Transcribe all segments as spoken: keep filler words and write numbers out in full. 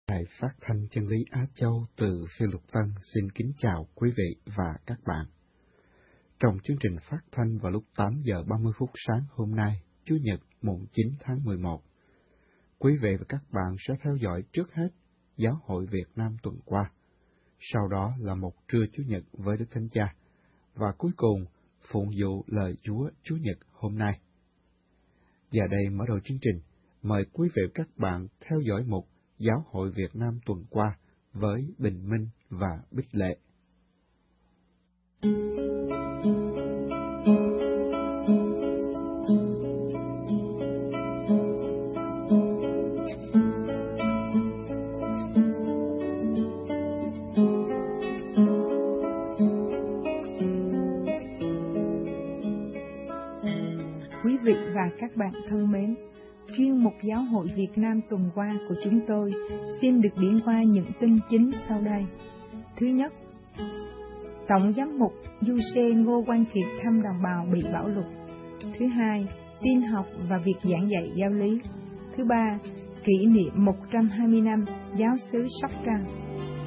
Đài Phát thanh Chân lý Á Châu từ Phiên Lục Tân xin kính chào quý vị và các bạn. Trong chương trình phát thanh vào lúc tám giờ ba mươi phút sáng hôm nay, Chủ nhật mùng chín tháng mười một, quý vị và các bạn sẽ theo dõi trước hết Giáo hội Việt Nam tuần qua, sau đó là một trưa Chủ nhật với Đức Thánh Cha, và cuối cùng phụng vụ lời Chúa Chủ nhật hôm nay. Và đây mở đầu chương trình, mời quý vị và các bạn theo dõi mục Giáo hội Việt Nam tuần qua với Bình Minh và Bích Lệ. Quý vị và các bạn thân mến, chuyên mục Giáo hội Việt Nam tuần qua của chúng tôi xin được điểm qua những tin chính sau đây. Thứ nhất, Tổng giám mục du xê Ngô Quang Kiệt thăm đồng bào bị bạo lục. Thứ hai, tin học và việc giảng dạy giáo lý. Thứ ba, kỷ niệm một trăm hai mươi năm giáo xứ Sóc Trăng.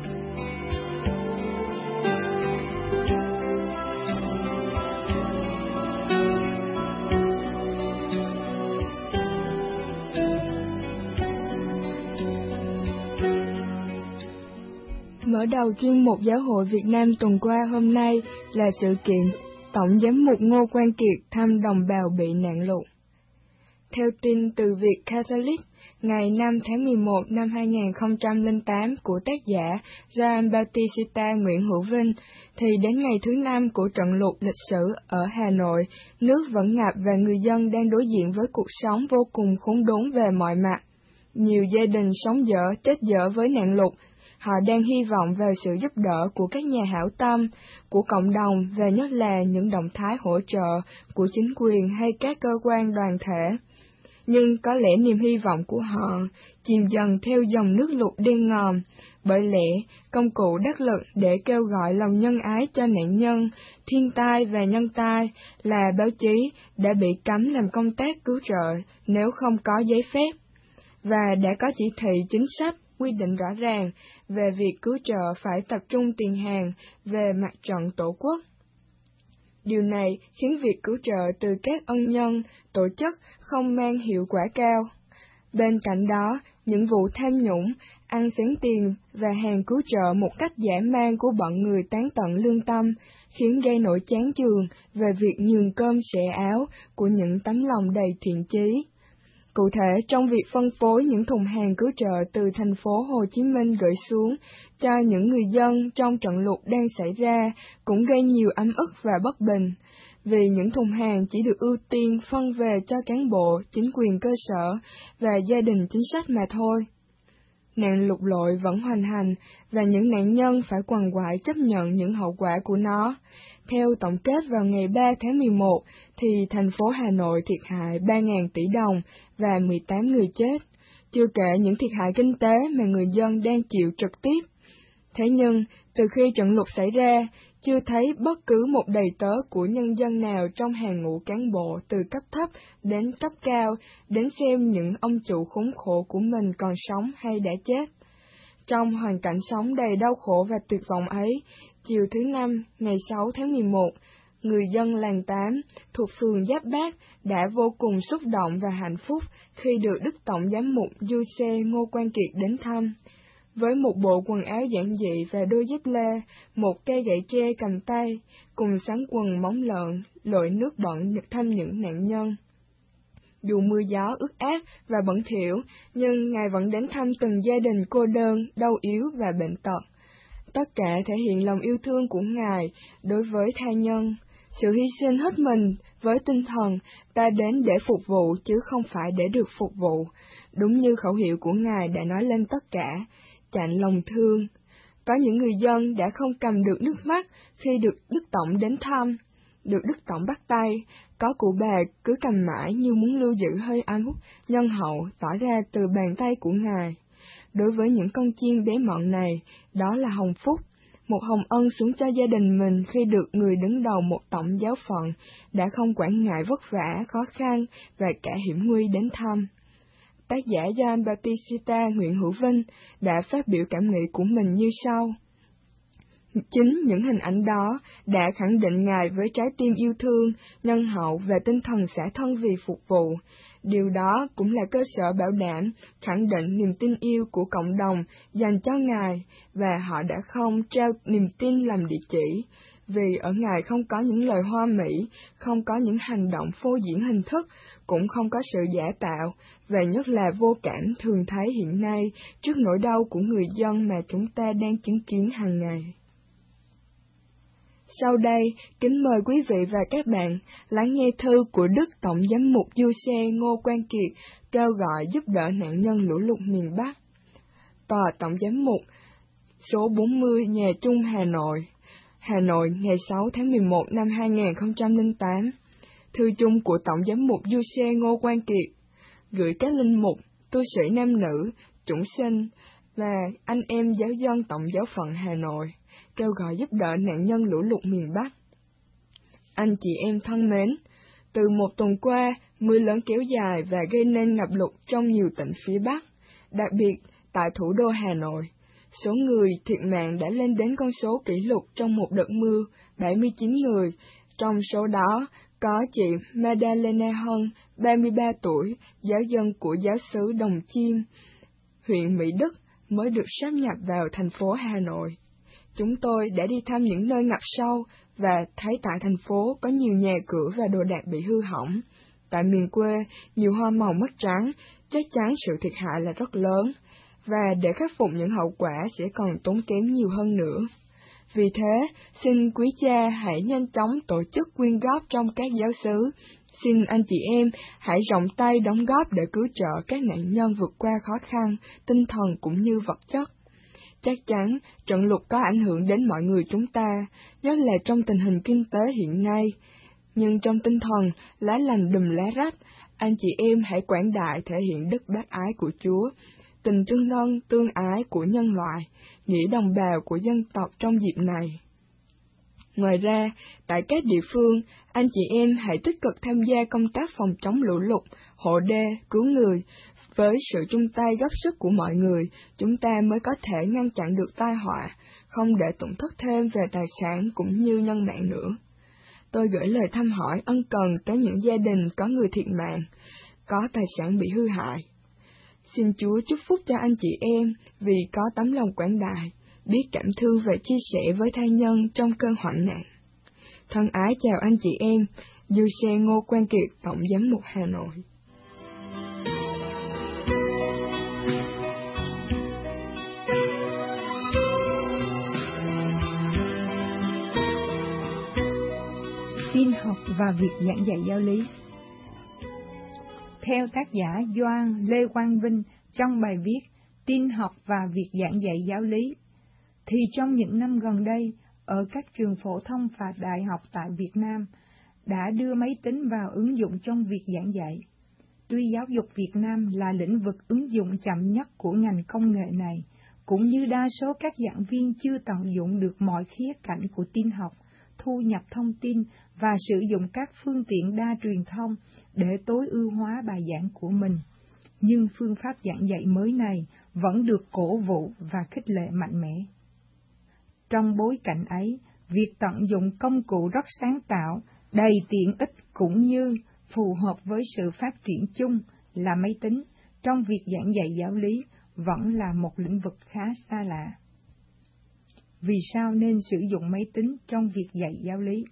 Mở đầu chuyên mục Giáo hội Việt Nam tuần qua hôm nay là sự kiện Tổng giám mục Ngô Quang Kiệt thăm đồng bào bị nạn lụt. Theo tin từ Việt Catholic, ngày năm tháng mười một năm hai nghìn không trăm lẻ tám của tác giả Gioan Bautista Nguyễn Hữu Vinh, thì đến ngày thứ năm của trận lụt lịch sử ở Hà Nội, nước vẫn ngập và người dân đang đối diện với cuộc sống vô cùng khốn đốn về mọi mặt. Nhiều gia đình sống dở, chết dở với nạn lụt. Họ đang hy vọng vào sự giúp đỡ của các nhà hảo tâm, của cộng đồng và nhất là những động thái hỗ trợ của chính quyền hay các cơ quan đoàn thể. Nhưng có lẽ niềm hy vọng của họ chìm dần theo dòng nước lụt đen ngòm, bởi lẽ công cụ đắc lực để kêu gọi lòng nhân ái cho nạn nhân, thiên tai và nhân tai là báo chí đã bị cấm làm công tác cứu trợ nếu không có giấy phép, và đã có chỉ thị chính sách quy định rõ ràng về việc cứu trợ phải tập trung tiền hàng về mặt trận tổ quốc. Điều này khiến việc cứu trợ từ các ân nhân, tổ chức không mang hiệu quả cao. Bên cạnh đó, những vụ tham nhũng, ăn xén tiền và hàng cứu trợ một cách dã man của bọn người tán tận lương tâm khiến gây nổi chán chường về việc nhường cơm sẻ áo của những tấm lòng đầy thiện chí. Cụ thể, trong việc phân phối những thùng hàng cứu trợ từ thành phố Hồ Chí Minh gửi xuống cho những người dân trong trận lụt đang xảy ra cũng gây nhiều ấm ức và bất bình, vì những thùng hàng chỉ được ưu tiên phân về cho cán bộ, chính quyền cơ sở và gia đình chính sách mà thôi. Nạn lụt lội vẫn hoành hành và những nạn nhân phải quằn quại chấp nhận những hậu quả của nó. Theo tổng kết vào ngày ba tháng mười một, thì thành phố Hà Nội thiệt hại ba nghìn tỷ đồng và mười tám người chết, chưa kể những thiệt hại kinh tế mà người dân đang chịu trực tiếp. Thế nhưng, từ khi trận lụt xảy ra, chưa thấy bất cứ một đầy tớ của nhân dân nào trong hàng ngũ cán bộ từ cấp thấp đến cấp cao đến xem những ông chủ khốn khổ của mình còn sống hay đã chết. Trong hoàn cảnh sống đầy đau khổ và tuyệt vọng ấy, chiều thứ Năm, ngày sáu tháng mười một, người dân làng Tám thuộc phường Giáp Bát đã vô cùng xúc động và hạnh phúc khi được Đức Tổng giám mục du xê Ngô Quang Kiệt đến thăm. Với một bộ quần áo giản dị và đôi dép lê, một cây gậy tre cầm tay, cùng sắn quần móng lợn, lội nước bẩn thăm những nạn nhân. Dù mưa gió ướt át và bẩn thỉu, nhưng Ngài vẫn đến thăm từng gia đình cô đơn, đau yếu và bệnh tật. Tất cả thể hiện lòng yêu thương của Ngài đối với tha nhân, sự hy sinh hết mình với tinh thần ta đến để phục vụ chứ không phải để được phục vụ, đúng như khẩu hiệu của Ngài đã nói lên tất cả, chạnh lòng thương. Có những người dân đã không cầm được nước mắt khi được Đức Tổng đến thăm, được Đức Tổng bắt tay, có cụ bà cứ cầm mãi như muốn lưu giữ hơi ấm, nhân hậu tỏ ra từ bàn tay của Ngài. Đối với những con chiên bé mọn này, đó là hồng phúc, một hồng ân xuống cho gia đình mình khi được người đứng đầu một tổng giáo phận đã không quản ngại vất vả, khó khăn và cả hiểm nguy đến thăm. tác giả John Bautista Nguyễn Hữu Vinh đã phát biểu cảm nghĩ của mình như sau. Chính những hình ảnh đó đã khẳng định Ngài với trái tim yêu thương, nhân hậu và tinh thần xả thân vì phục vụ. Điều đó cũng là cơ sở bảo đảm, khẳng định niềm tin yêu của cộng đồng dành cho Ngài, và họ đã không trao niềm tin làm địa chỉ, vì ở Ngài không có những lời hoa mỹ, không có những hành động phô diễn hình thức, cũng không có sự giả tạo, và nhất là vô cảm thường thấy hiện nay trước nỗi đau của người dân mà chúng ta đang chứng kiến hàng ngày. Sau đây, kính mời quý vị và các bạn lắng nghe thư của Đức Tổng Giám mục Du Xe Ngô Quang Kiệt kêu gọi giúp đỡ nạn nhân lũ lụt miền Bắc. Tòa Tổng Giám mục, số bốn mươi Nhà Trung, Hà Nội, Hà Nội ngày sáu tháng mười một năm hai nghìn không trăm lẻ tám. Thư chung của Tổng Giám mục Du Xe Ngô Quang Kiệt, gửi các linh mục, tu sĩ nam nữ, chủng sinh và anh em giáo dân Tổng giáo phận Hà Nội, kêu gọi giúp đỡ nạn nhân lũ lụt miền Bắc. Anh chị em thân mến, từ một tuần qua, mưa lớn kéo dài và gây nên ngập lụt trong nhiều tỉnh phía Bắc, đặc biệt tại thủ đô Hà Nội. Số người thiệt mạng đã lên đến con số kỷ lục trong một đợt mưa, bảy mươi chín người. Trong số đó, có chị Madalena Hân, ba mươi ba tuổi, giáo dân của giáo xứ Đồng Chiêm, huyện Mỹ Đức, mới được sáp nhập vào thành phố Hà Nội. Chúng tôi đã đi thăm những nơi ngập sâu và thấy tại thành phố có nhiều nhà cửa và đồ đạc bị hư hỏng. Tại miền quê, nhiều hoa màu mất trắng, chắc chắn sự thiệt hại là rất lớn, và để khắc phục những hậu quả sẽ còn tốn kém nhiều hơn nữa. Vì thế, xin quý cha hãy nhanh chóng tổ chức quyên góp trong các giáo xứ. Xin anh chị em hãy rộng tay đóng góp để cứu trợ các nạn nhân vượt qua khó khăn, tinh thần cũng như vật chất. Chắc chắn, trận lụt có ảnh hưởng đến mọi người chúng ta, nhất là trong tình hình kinh tế hiện nay. Nhưng trong tinh thần, lá lành đùm lá rách, anh chị em hãy quảng đại thể hiện đức bác ái của Chúa, tình tương thân, tương ái của nhân loại, nghĩa đồng bào của dân tộc trong dịp này. Ngoài ra, tại các địa phương, anh chị em hãy tích cực tham gia công tác phòng chống lũ lụt, hộ đê, cứu người. Với sự chung tay góp sức của mọi người, chúng ta mới có thể ngăn chặn được tai họa, không để tổn thất thêm về tài sản cũng như nhân mạng nữa. Tôi gửi lời thăm hỏi ân cần tới những gia đình có người thiệt mạng, có tài sản bị hư hại. Xin Chúa chúc phúc cho anh chị em vì có tấm lòng quảng đại, biết cảm thương và chia sẻ với tha nhân trong cơn hoạn nạn. Thân ái chào anh chị em, Du Xe Ngô Quang Kiệt, Tổng Giám mục Hà Nội. Tin học và việc giảng dạy giáo lý. Theo tác giả Doan Lê Quang Vinh trong bài viết Tin học và việc giảng dạy giáo lý, thì trong những năm gần đây, ở các trường phổ thông và đại học tại Việt Nam đã đưa máy tính vào ứng dụng trong việc giảng dạy. Tuy giáo dục Việt Nam là lĩnh vực ứng dụng chậm nhất của ngành công nghệ này, cũng như đa số các giảng viên chưa tận dụng được mọi khía cạnh của tin học, thu nhập thông tin và sử dụng các phương tiện đa truyền thông để tối ưu hóa bài giảng của mình. Nhưng phương pháp giảng dạy mới này vẫn được cổ vũ và khích lệ mạnh mẽ. Trong bối cảnh ấy, việc tận dụng công cụ rất sáng tạo, đầy tiện ích cũng như phù hợp với sự phát triển chung là máy tính trong việc giảng dạy giáo lý vẫn là một lĩnh vực khá xa lạ. Vì sao nên sử dụng máy tính trong việc dạy giáo lý?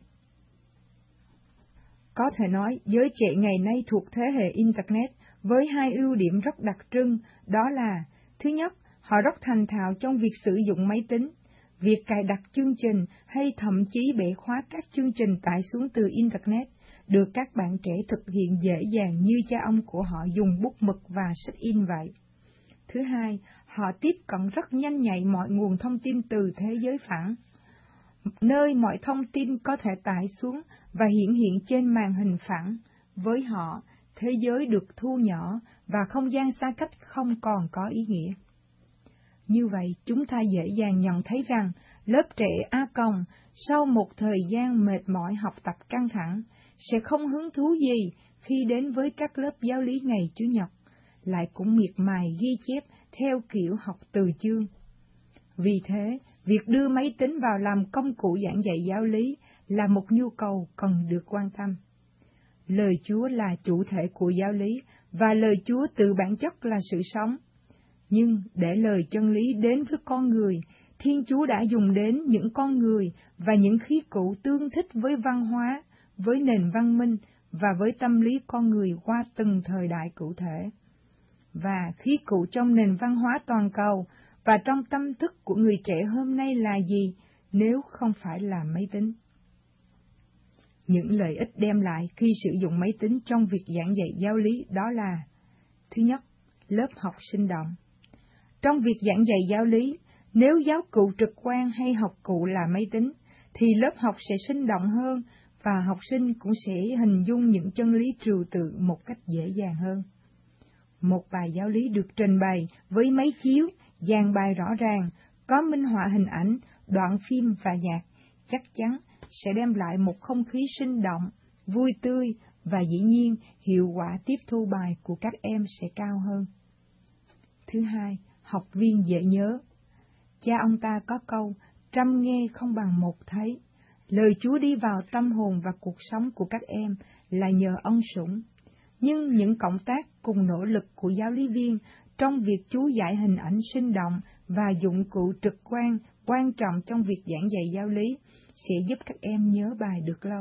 Có thể nói, giới trẻ ngày nay thuộc thế hệ Internet với hai ưu điểm rất đặc trưng, đó là: thứ nhất, họ rất thành thạo trong việc sử dụng máy tính. Việc cài đặt chương trình hay thậm chí bẻ khóa các chương trình tải xuống từ Internet được các bạn trẻ thực hiện dễ dàng như cha ông của họ dùng bút mực và sách in vậy. Thứ hai, họ tiếp cận rất nhanh nhạy mọi nguồn thông tin từ thế giới phẳng, nơi mọi thông tin có thể tải xuống và hiện hiện trên màn hình phẳng. Với họ, thế giới được thu nhỏ và không gian xa cách không còn có ý nghĩa. Như vậy, chúng ta dễ dàng nhận thấy rằng lớp trẻ A Còng sau một thời gian mệt mỏi học tập căng thẳng sẽ không hứng thú gì khi đến với các lớp giáo lý ngày Chủ nhật, lại cũng miệt mài ghi chép theo kiểu học từ chương. Vì thế, việc đưa máy tính vào làm công cụ giảng dạy giáo lý là một nhu cầu cần được quan tâm. Lời Chúa là chủ thể của giáo lý, và lời Chúa từ bản chất là sự sống. Nhưng để lời chân lý đến với con người, Thiên Chúa đã dùng đến những con người và những khí cụ tương thích với văn hóa, với nền văn minh và với tâm lý con người qua từng thời đại cụ thể. Và khí cụ trong nền văn hóa toàn cầu và trong tâm thức của người trẻ hôm nay là gì nếu không phải là máy tính? Những lợi ích đem lại khi sử dụng máy tính trong việc giảng dạy giáo lý đó là: thứ nhất, lớp học sinh động. Trong việc giảng dạy giáo lý, nếu giáo cụ trực quan hay học cụ là máy tính, thì lớp học sẽ sinh động hơn và học sinh cũng sẽ hình dung những chân lý trừu tượng một cách dễ dàng hơn. Một bài giáo lý được trình bày với máy chiếu, dàn bài rõ ràng, có minh họa hình ảnh, đoạn phim và nhạc, chắc chắn sẽ đem lại một không khí sinh động, vui tươi và dĩ nhiên hiệu quả tiếp thu bài của các em sẽ cao hơn. Thứ hai, học viên dễ nhớ. Cha ông ta có câu, trăm nghe không bằng một thấy. Lời Chúa đi vào tâm hồn và cuộc sống của các em là nhờ ân sủng. Nhưng những cộng tác cùng nỗ lực của giáo lý viên trong việc chú giải hình ảnh sinh động và dụng cụ trực quan quan trọng trong việc giảng dạy giáo lý sẽ giúp các em nhớ bài được lâu.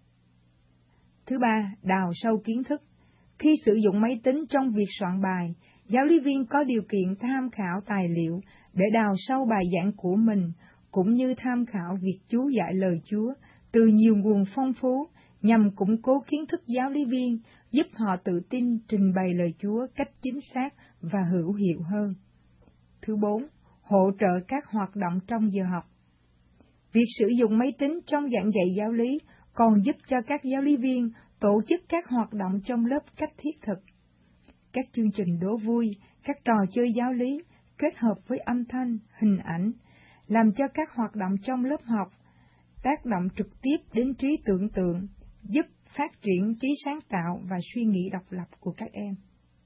Thứ ba, đào sâu kiến thức. Khi sử dụng máy tính trong việc soạn bài, giáo lý viên có điều kiện tham khảo tài liệu để đào sâu bài giảng của mình, cũng như tham khảo việc chú giải lời Chúa từ nhiều nguồn phong phú, nhằm củng cố kiến thức giáo lý viên, giúp họ tự tin trình bày lời Chúa cách chính xác và hữu hiệu hơn. Thứ bốn, hỗ trợ các hoạt động trong giờ học. Việc sử dụng máy tính trong giảng dạy giáo lý còn giúp cho các giáo lý viên tổ chức các hoạt động trong lớp cách thiết thực. Các chương trình đố vui, các trò chơi giáo lý kết hợp với âm thanh, hình ảnh, làm cho các hoạt động trong lớp học tác động trực tiếp đến trí tưởng tượng, giúp phát triển trí sáng tạo và suy nghĩ độc lập của các em.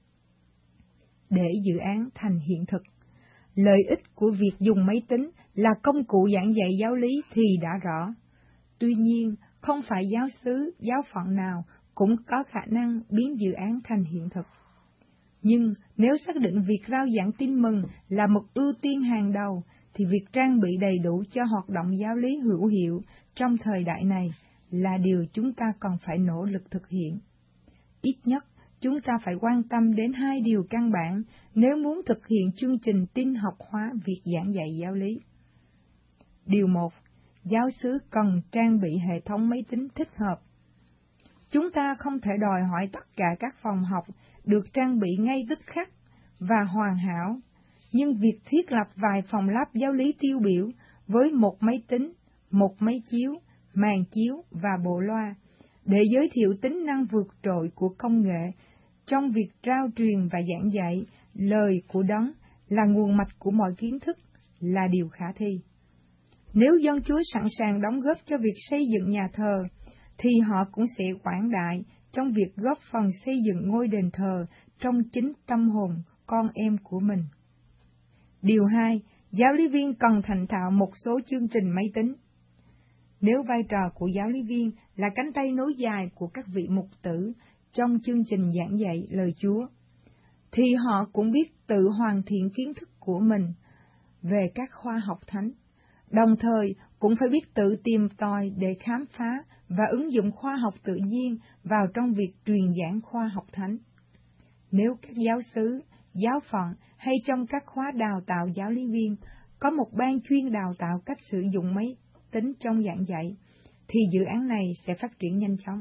Để dự án thành hiện thực, lợi ích của việc dùng máy tính là công cụ giảng dạy giáo lý thì đã rõ. Tuy nhiên, không phải giáo xứ, giáo phận nào cũng có khả năng biến dự án thành hiện thực. Nhưng nếu xác định việc rao giảng tin mừng là một ưu tiên hàng đầu, thì việc trang bị đầy đủ cho hoạt động giáo lý hữu hiệu trong thời đại này là điều chúng ta còn phải nỗ lực thực hiện. Ít nhất, chúng ta phải quan tâm đến hai điều căn bản nếu muốn thực hiện chương trình tin học hóa việc giảng dạy giáo lý. Điều một, giáo xứ cần trang bị hệ thống máy tính thích hợp. Chúng ta không thể đòi hỏi tất cả các phòng học được trang bị ngay tức khắc và hoàn hảo, nhưng việc thiết lập vài phòng lab giáo lý tiêu biểu với một máy tính, một máy chiếu, màn chiếu và bộ loa, để giới thiệu tính năng vượt trội của công nghệ trong việc rao truyền và giảng dạy lời của Đấng là nguồn mạch của mọi kiến thức là điều khả thi. Nếu dân Chúa sẵn sàng đóng góp cho việc xây dựng nhà thờ, thì họ cũng sẽ quảng đại trong việc góp phần xây dựng ngôi đền thờ trong chính tâm hồn con em của mình. Điều hai, giáo lý viên cần thành thạo một số chương trình máy tính. Nếu vai trò của giáo lý viên là cánh tay nối dài của các vị mục tử trong chương trình giảng dạy lời Chúa, thì họ cũng biết tự hoàn thiện kiến thức của mình về các khoa học thánh, đồng thời cũng phải biết tự tìm tòi để khám phá và ứng dụng khoa học tự nhiên vào trong việc truyền giảng khoa học thánh. Nếu các giáo xứ, giáo phận hay trong các khóa đào tạo giáo lý viên có một ban chuyên đào tạo cách sử dụng máy tính trong giảng dạy, thì dự án này sẽ phát triển nhanh chóng.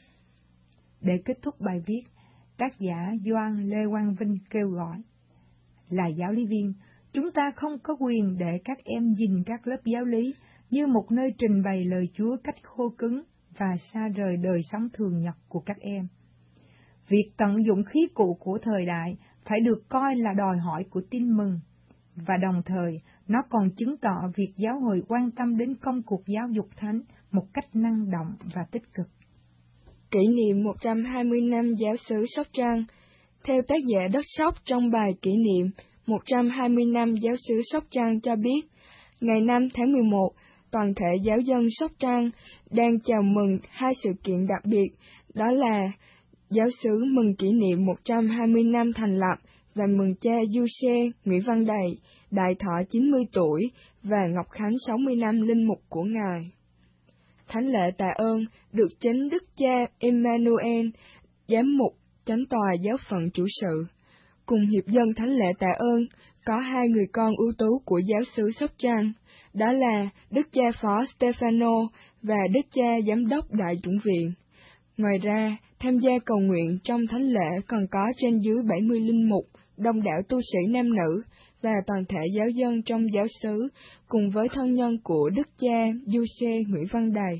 Để kết thúc bài viết, tác giả Doan Lê Quang Vinh kêu gọi: là giáo lý viên, chúng ta không có quyền để các em nhìn các lớp giáo lý như một nơi trình bày lời Chúa cách khô cứng và xa rời đời sống thường nhật của các em. Việc tận dụng khí cụ của thời đại phải được coi là đòi hỏi của tin mừng, và đồng thời nó còn chứng tỏ việc giáo hội quan tâm đến công cuộc giáo dục thánh một cách năng động và tích cực. Kỷ niệm một trăm hai mươi năm giáo xứ Sóc Trăng. Theo tác giả Đất Sóc trong bài kỷ niệm một trăm hai mươi năm giáo xứ Sóc Trăng cho biết, ngày năm tháng mười một, toàn thể giáo dân Sóc Trăng đang chào mừng hai sự kiện đặc biệt, đó là giáo xứ mừng kỷ niệm một trăm hai mươi năm thành lập và mừng cha Du Xe Nguyễn Văn Đầy, đại thọ chín mươi tuổi và Ngọc Khánh sáu mươi năm linh mục của Ngài. Thánh lễ tạ ơn được chính Đức cha Emmanuel, giám mục chánh tòa giáo phận chủ sự, cùng hiệp dân thánh lễ tạ ơn có hai người con ưu tú của giáo xứ Sóc Trăng, đó là Đức cha Phó Stefano và Đức cha Giám đốc Đại chủng viện. Ngoài ra, tham gia cầu nguyện trong thánh lễ còn có trên dưới bảy mươi linh mục, đông đảo tu sĩ nam nữ và toàn thể giáo dân trong giáo xứ, cùng với thân nhân của Đức cha Du Xe Nguyễn Văn Đầy.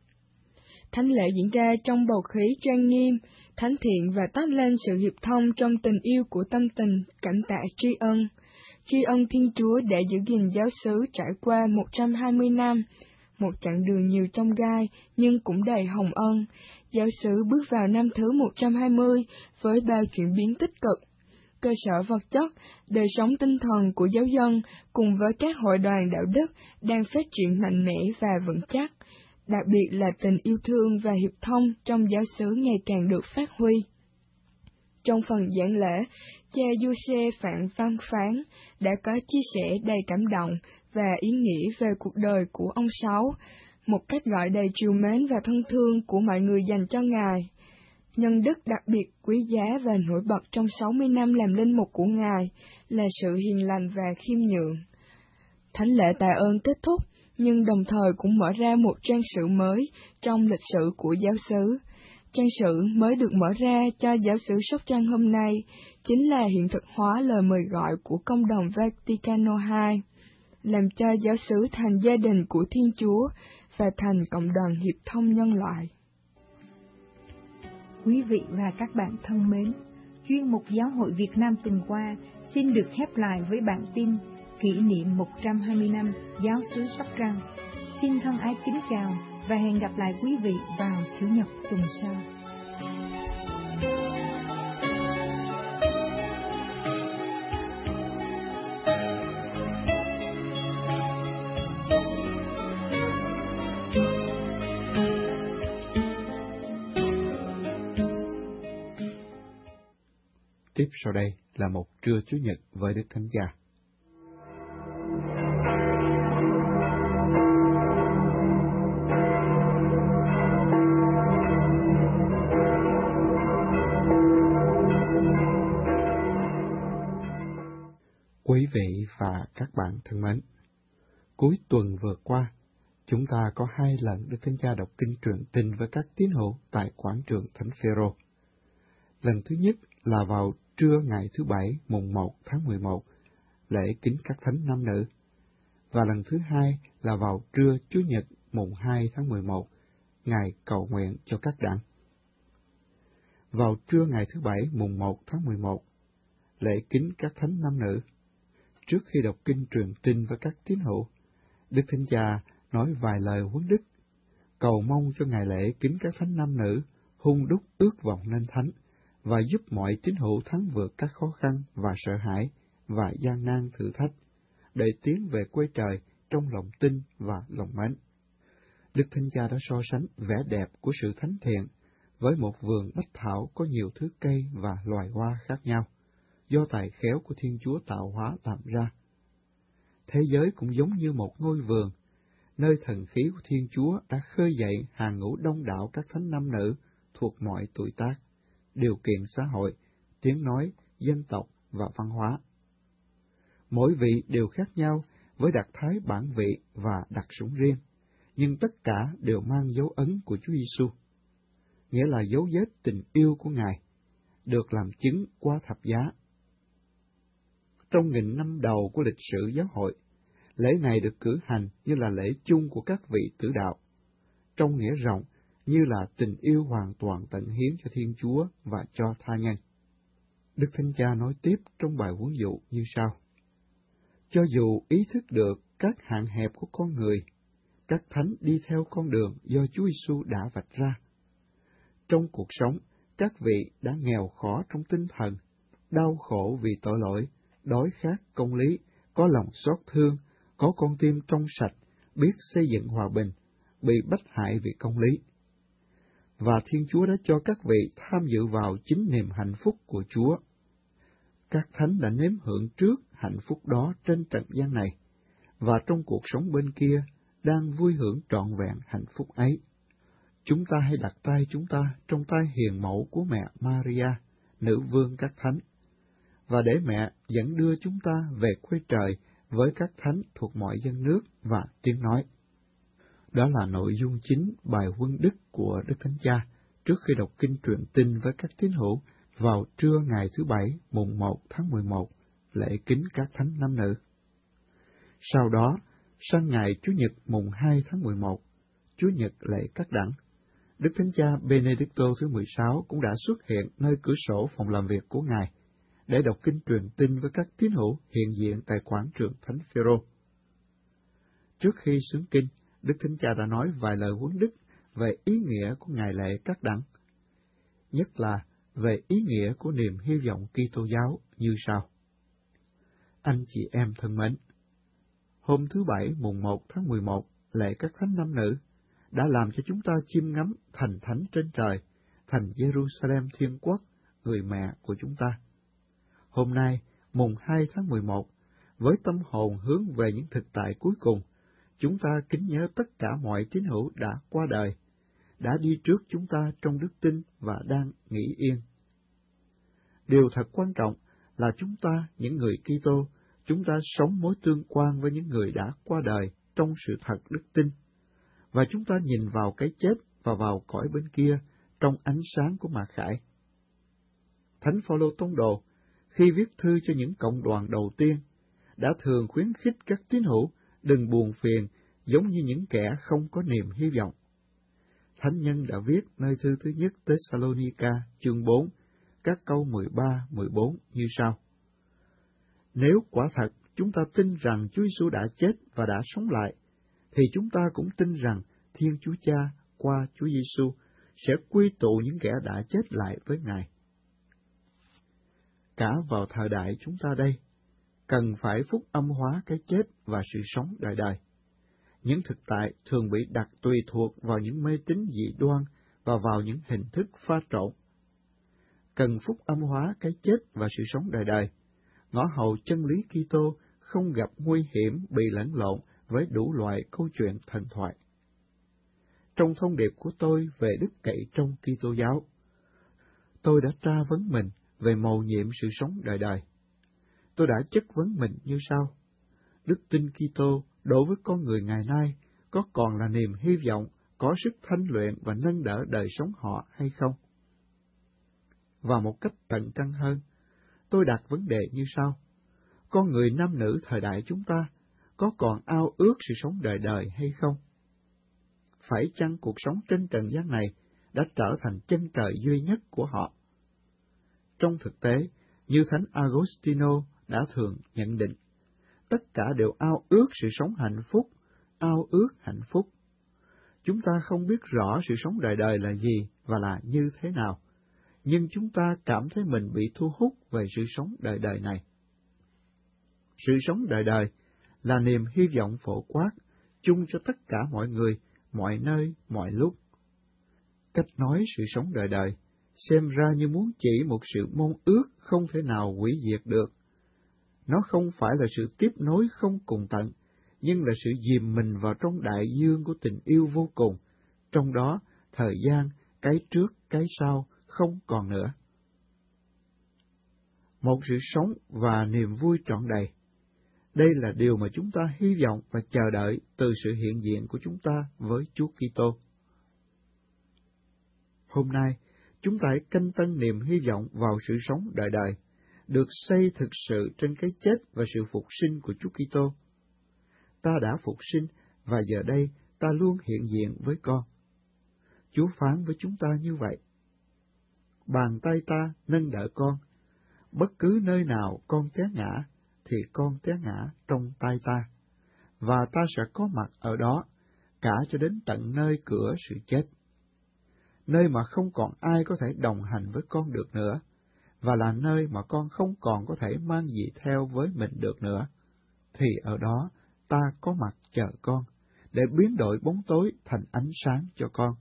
Thánh lễ diễn ra trong bầu khí trang nghiêm, thánh thiện và toát lên sự hiệp thông trong tình yêu của tâm tình cảm tạ tri ân. Tri ân Thiên Chúa đã giữ gìn giáo xứ trải qua một trăm hai mươi năm, một chặng đường nhiều chông gai nhưng cũng đầy hồng ân. Giáo xứ bước vào năm thứ một trăm hai mươi với bao chuyển biến tích cực. Cơ sở vật chất, đời sống tinh thần của giáo dân cùng với các hội đoàn đạo đức đang phát triển mạnh mẽ và vững chắc. Đặc biệt là tình yêu thương và hiệp thông trong giáo xứ ngày càng được phát huy. Trong phần giảng lễ, cha Du Xe Phạm Văn Phán đã có chia sẻ đầy cảm động và ý nghĩa về cuộc đời của ông Sáu, một cách gọi đầy trìu mến và thân thương của mọi người dành cho Ngài. Nhân đức đặc biệt quý giá và nổi bật trong sáu mươi năm làm linh mục của Ngài là sự hiền lành và khiêm nhường. Thánh lễ tạ ơn kết thúc, nhưng đồng thời cũng mở ra một trang sử mới trong lịch sử của giáo xứ. Trang sử mới được mở ra cho giáo xứ Sóc Trăng hôm nay chính là hiện thực hóa lời mời gọi của Công đồng Vaticano hai, làm cho giáo xứ thành gia đình của Thiên Chúa và thành cộng đoàn hiệp thông nhân loại. Quý vị và các bạn thân mến, chuyên mục Giáo hội Việt Nam tuần qua xin được khép lại với bản tin kỷ niệm một trăm hai mươi năm giáo xứ Sóc Trăng. Xin thân ái kính chào và hẹn gặp lại quý vị vào Chủ nhật tuần sau. Tiếp sau đây là một trưa Chủ nhật với Đức Thánh Cha. Quý vị và các bạn thân mến, cuối tuần vừa qua, chúng ta có hai lần Đức Thánh Cha đọc kinh truyền tin với các tín hữu tại quảng trường Thánh Phêrô. Lần thứ nhất là vào trưa ngày thứ Bảy mùng một tháng mười một, lễ kính các thánh nam nữ, và lần thứ hai là vào trưa Chủ nhật mùng hai tháng mười một, ngày cầu nguyện cho các đảng. Vào trưa ngày thứ Bảy mùng một tháng mười một, lễ kính các thánh nam nữ. Trước khi đọc kinh truyền tin với các tín hữu, Đức Thánh Cha nói vài lời huấn đức, cầu mong cho ngày lễ kính các thánh nam nữ hung đúc ước vọng nên thánh, và giúp mọi tín hữu thắng vượt các khó khăn và sợ hãi và gian nan thử thách, để tiến về quê trời trong lòng tin và lòng mến. Đức Thánh Cha đã so sánh vẻ đẹp của sự thánh thiện với một vườn bách thảo có nhiều thứ cây và loài hoa khác nhau, do tài khéo của Thiên Chúa tạo hóa làm ra. Thế giới cũng giống như một ngôi vườn, nơi thần khí của Thiên Chúa đã khơi dậy hàng ngũ đông đảo các thánh nam nữ thuộc mọi tuổi tác, điều kiện xã hội, tiếng nói, dân tộc và văn hóa. Mỗi vị đều khác nhau với đặc thái bản vị và đặc sủng riêng, nhưng tất cả đều mang dấu ấn của Chúa Giêsu, nghĩa là dấu vết tình yêu của Ngài, được làm chứng qua thập giá. Trong nghìn năm đầu của lịch sử giáo hội, lễ này được cử hành như là lễ chung của các vị tử đạo, trong nghĩa rộng như là tình yêu hoàn toàn tận hiến cho Thiên Chúa và cho tha nhân. Đức Thánh Cha nói tiếp trong bài huấn dụ như sau: cho dù ý thức được các hạn hẹp của con người, các thánh đi theo con đường do Chúa Giêsu đã vạch ra. Trong cuộc sống, các vị đã nghèo khó trong tinh thần đau khổ vì tội lỗi, đói khát công lý, có lòng xót thương, có con tim trong sạch, biết xây dựng hòa bình, bị bách hại vì công lý. Và Thiên Chúa đã cho các vị tham dự vào chính niềm hạnh phúc của Chúa. Các thánh đã nếm hưởng trước hạnh phúc đó trên trần gian này, và trong cuộc sống bên kia đang vui hưởng trọn vẹn hạnh phúc ấy. Chúng ta hãy đặt tay chúng ta trong tay hiền mẫu của mẹ Maria, nữ vương các thánh, và để mẹ dẫn đưa chúng ta về quê trời với các thánh thuộc mọi dân nước và tiếng nói. Đó là nội dung chính bài huân đức của Đức Thánh Cha trước khi đọc kinh truyền tin với các tín hữu vào trưa ngày thứ Bảy mùng một tháng mười một, lễ kính các thánh nam nữ. Sau đó, sang ngày Chủ nhật mùng hai tháng mười một, Chúa Nhật lễ các đẳng, Đức Thánh Cha Benedicto thứ mười sáu cũng đã xuất hiện nơi cửa sổ phòng làm việc của Ngài để đọc kinh truyền tin với các tín hữu hiện diện tại quảng trường Thánh Phêrô. Trước khi xướng kinh, Đức Thánh Cha đã nói vài lời huấn đức về ý nghĩa của ngày lễ các đẳng, nhất là về ý nghĩa của niềm hy vọng Kitô giáo như sau. Anh chị em thân mến, hôm thứ Bảy mùng một tháng mười một, lễ các thánh nam nữ đã làm cho chúng ta chiêm ngắm thành thánh trên trời, thành Jerusalem Thiên Quốc, người mẹ của chúng ta. Hôm nay, mùng hai tháng mười một, với tâm hồn hướng về những thực tại cuối cùng, chúng ta kính nhớ tất cả mọi tín hữu đã qua đời, đã đi trước chúng ta trong đức tin và đang nghỉ yên. Điều thật quan trọng là chúng ta, những người Kitô, chúng ta sống mối tương quan với những người đã qua đời trong sự thật đức tin, và chúng ta nhìn vào cái chết và vào cõi bên kia trong ánh sáng của mặc khải. Thánh Phaolô tông đồ, khi viết thư cho những cộng đoàn đầu tiên, đã thường khuyến khích các tín hữu đừng buồn phiền giống như những kẻ không có niềm hy vọng. Thánh nhân đã viết nơi thư thứ nhất Thessalonica chương bốn, các câu mười ba, mười bốn như sau. Nếu quả thật chúng ta tin rằng Chúa Giêsu đã chết và đã sống lại, thì chúng ta cũng tin rằng Thiên Chúa Cha qua Chúa Giêsu sẽ quy tụ những kẻ đã chết lại với Ngài. Cả vào thời đại chúng ta đây, cần phải phúc âm hóa cái chết và sự sống đời đời. Những thực tại thường bị đặt tùy thuộc vào những mê tín dị đoan và vào những hình thức pha trộn. Cần phúc âm hóa cái chết và sự sống đời đời, ngõ hầu chân lý Kitô không gặp nguy hiểm bị lẫn lộn với đủ loại câu chuyện thần thoại. Trong thông điệp của tôi về đức cậy trong Kitô giáo, tôi đã tra vấn mình về mầu nhiệm sự sống đời đời. Tôi đã chất vấn mình như sau: đức tin Kitô đối với con người ngày nay có còn là niềm hy vọng, có sức thanh luyện và nâng đỡ đời sống họ hay không? Và một cách tận căn hơn, tôi đặt vấn đề như sau: con người nam nữ thời đại chúng ta có còn ao ước sự sống đời đời hay không? Phải chăng cuộc sống trên trần gian này đã trở thành chân trời duy nhất của họ? Trong thực tế, như Thánh Agostino đã thường nhận định, tất cả đều ao ước sự sống hạnh phúc, ao ước hạnh phúc. Chúng ta không biết rõ sự sống đời đời là gì và là như thế nào, nhưng chúng ta cảm thấy mình bị thu hút về sự sống đời đời này. Sự sống đời đời là niềm hy vọng phổ quát, chung cho tất cả mọi người, mọi nơi, mọi lúc. Cách nói sự sống đời đời xem ra như muốn chỉ một sự mong ước không thể nào hủy diệt được. Nó không phải là sự tiếp nối không cùng tận, nhưng là sự dìm mình vào trong đại dương của tình yêu vô cùng, trong đó thời gian, cái trước, cái sau không còn nữa. Một sự sống và niềm vui trọn đầy. Đây là điều mà chúng ta hy vọng và chờ đợi từ sự hiện diện của chúng ta với Chúa Kitô. Hôm nay, chúng ta hãy canh tân niềm hy vọng vào sự sống đời đời, được xây thực sự trên cái chết và sự phục sinh của Chúa Kitô. Ta đã phục sinh và giờ đây ta luôn hiện diện với con. Chúa phán với chúng ta như vậy: bàn tay ta nâng đỡ con, bất cứ nơi nào con té ngã, thì con té ngã trong tay ta, và ta sẽ có mặt ở đó, cả cho đến tận nơi cửa sự chết, nơi mà không còn ai có thể đồng hành với con được nữa, và là nơi mà con không còn có thể mang gì theo với mình được nữa, thì ở đó ta có mặt chờ con, để biến đổi bóng tối thành ánh sáng cho con.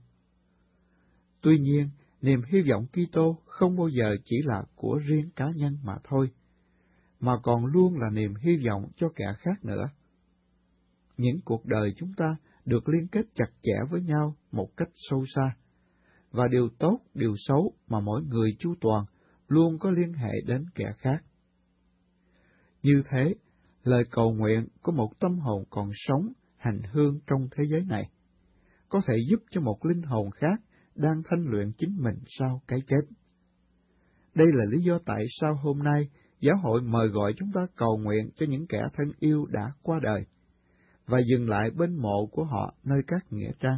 Tuy nhiên, niềm hy vọng Kitô không bao giờ chỉ là của riêng cá nhân mà thôi, mà còn luôn là niềm hy vọng cho kẻ khác nữa. Những cuộc đời chúng ta được liên kết chặt chẽ với nhau một cách sâu xa, và điều tốt, điều xấu mà mỗi người chu toàn luôn có liên hệ đến kẻ khác. Như thế, lời cầu nguyện của một tâm hồn còn sống, hành hương trong thế giới này, có thể giúp cho một linh hồn khác đang thanh luyện chính mình sau cái chết. Đây là lý do tại sao hôm nay giáo hội mời gọi chúng ta cầu nguyện cho những kẻ thân yêu đã qua đời, và dừng lại bên mộ của họ nơi các nghĩa trang.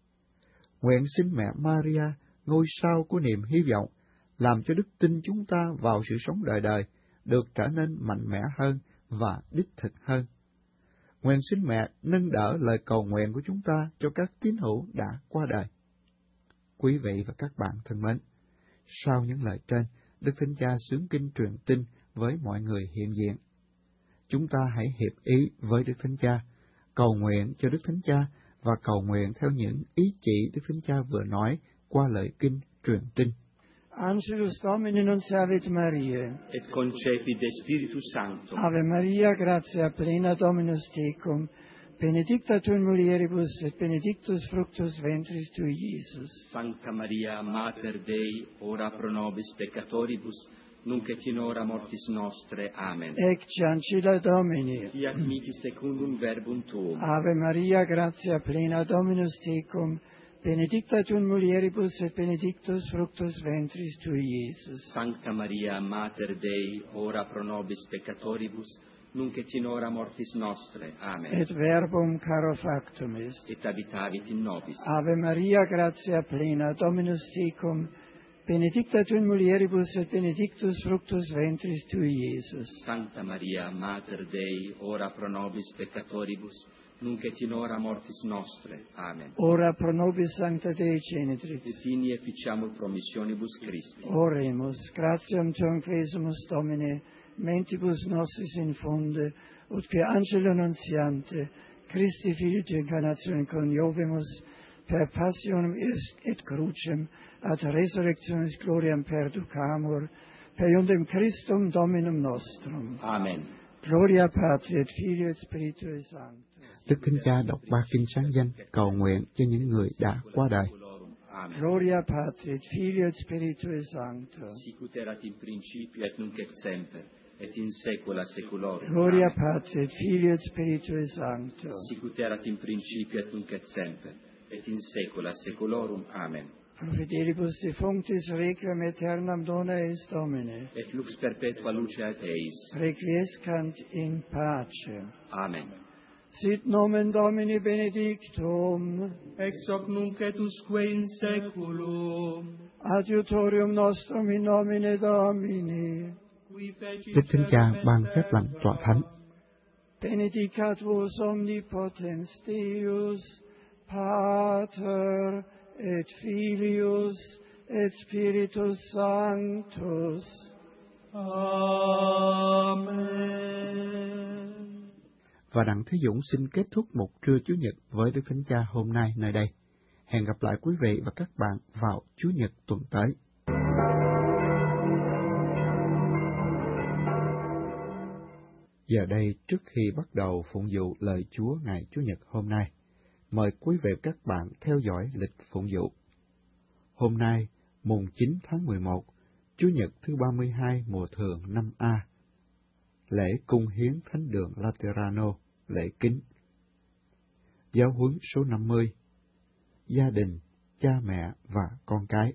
Nguyện xin mẹ Maria, ngôi sao của niềm hy vọng, làm cho đức tin chúng ta vào sự sống đời đời được trở nên mạnh mẽ hơn và đích thực hơn. Nguyện xin mẹ nâng đỡ lời cầu nguyện của chúng ta cho các tín hữu đã qua đời. Quý vị và các bạn thân mến, sau những lời trên, Đức Thánh Cha xướng kinh truyền tin với mọi người hiện diện. Chúng ta hãy hiệp ý với Đức Thánh Cha, cầu nguyện cho Đức Thánh Cha và cầu nguyện theo những ý chỉ Đức Thánh Cha vừa nói qua lời kinh truyền tin. Angelus Domini non salvet Mariae, et concepit de Spiritus Sancto. Ave Maria, gratia plena Dominus tecum, benedicta tu in mulieribus, et benedictus fructus ventris tui, Iesus. Sancta Maria, Mater Dei, ora pro nobis peccatoribus, nunc et in hora mortis nostre. Amen. Ecce ancilla Domini. Fiat mihi secundum verbum tuum. Ave Maria, gratia plena Dominus tecum, benedicta tu in mulieribus, et benedictus fructus ventris tui, Iesus. Sancta Maria, Mater Dei, ora pro nobis peccatoribus, nunc et in hora mortis nostre. Amen. Et verbum caro factum est. Et habitavit in nobis. Ave Maria, gratia plena Dominus tecum, benedicta tu in mulieribus, et benedictus fructus ventris tui, Iesus. Sancta Maria, Mater Dei, ora pro nobis peccatoribus, nunc et in hora mortis nostre. Amen. Ora pro nobis Sancta Dei Genitrix. Et in efficiamur promissionibus Christi. Oremus, gratiam tuam quesumus Domine, mentibus nostris infunde, ut per angelo nuntiante, Christi Filii tu incarnatione coniovimus, per passionem et crucem, ad resurrectionis gloriam perducamur, per iundem Christum Dominum nostrum. Amen. Gloria Patri et Filii et Spiritui Sancto. Đức Thánh Cha đọc ba kinh sáng danh cầu nguyện cho những người đã qua đời. Gloria Patri et Filii et Spiritui Sancto. Sicut erat in principio et nunc et semper, et in saecula saeculorum. Gloria Patri et Filii et Spiritui Sancto. Sicut erat in principio et nunc et semper, et in saecula saeculorum. Amen. Pro fidelibus defunctis requiem aeternam dona eis Domine. Et lux perpetua lucet eis. Requiescant in pace. Amen. Sit nomen Domini benedictum, Ex hoc nunc et usque in saeculum. adiutorium nostrum in nomine Domini. Qui fecit Đức Thánh Cha ban phép lành tọa thánh. Benedicat vos omnipotens Deus, Pater et Filius et Spiritus Sanctus. Amen. Và Đặng Thế Dũng xin kết thúc một trưa Chủ nhật với Đức Thánh Cha hôm nay nơi đây. Hẹn gặp lại quý vị và các bạn vào Chủ nhật tuần tới. Giờ đây, trước khi bắt đầu phụng vụ lời Chúa ngày Chủ nhật hôm nay, mời quý vị và các bạn theo dõi lịch phụng vụ. Hôm nay, mùng chín tháng mười một, Chủ nhật thứ ba mươi hai mùa thường năm A, lễ cung hiến Thánh đường Laterano, lễ kính. Giáo huấn số năm mươi, gia đình, cha mẹ và con cái.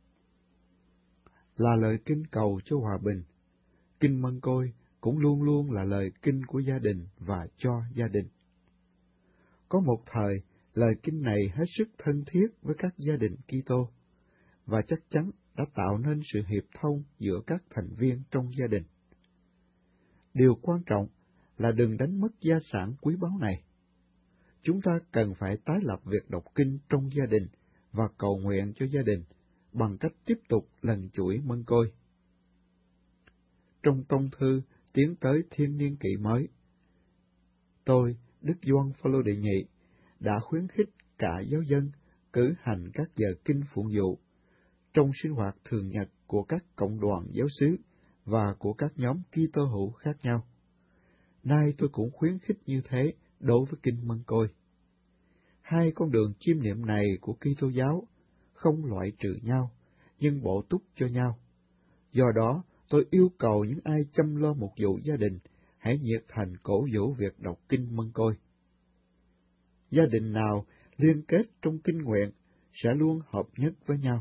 Là lời kinh cầu cho hòa bình, kinh Mân Côi cũng luôn luôn là lời kinh của gia đình và cho gia đình. Có một thời, lời kinh này hết sức thân thiết với các gia đình Kitô, và chắc chắn đã tạo nên sự hiệp thông giữa các thành viên trong gia đình. Điều quan trọng là đừng đánh mất gia sản quý báu này. Chúng ta cần phải tái lập việc đọc kinh trong gia đình và cầu nguyện cho gia đình bằng cách tiếp tục lần chuỗi Mân Côi. trong tông thư tiến tới thiên niên kỷ mới. Tôi, Đức Gioan Phaolô đệ nhị, đã khuyến khích cả giáo dân cử hành các giờ kinh phụng vụ trong sinh hoạt thường nhật của các cộng đoàn giáo xứ và của các nhóm Kitô hữu khác nhau. Nay tôi cũng khuyến khích như thế đối với kinh Mân Côi. Hai con đường chiêm niệm này của Kitô giáo không loại trừ nhau, nhưng bổ túc cho nhau. Do đó, tôi yêu cầu những ai chăm lo một vụ gia đình hãy nhiệt thành cổ vũ việc đọc kinh Mân Côi. Gia đình nào liên kết trong kinh nguyện sẽ luôn hợp nhất với nhau.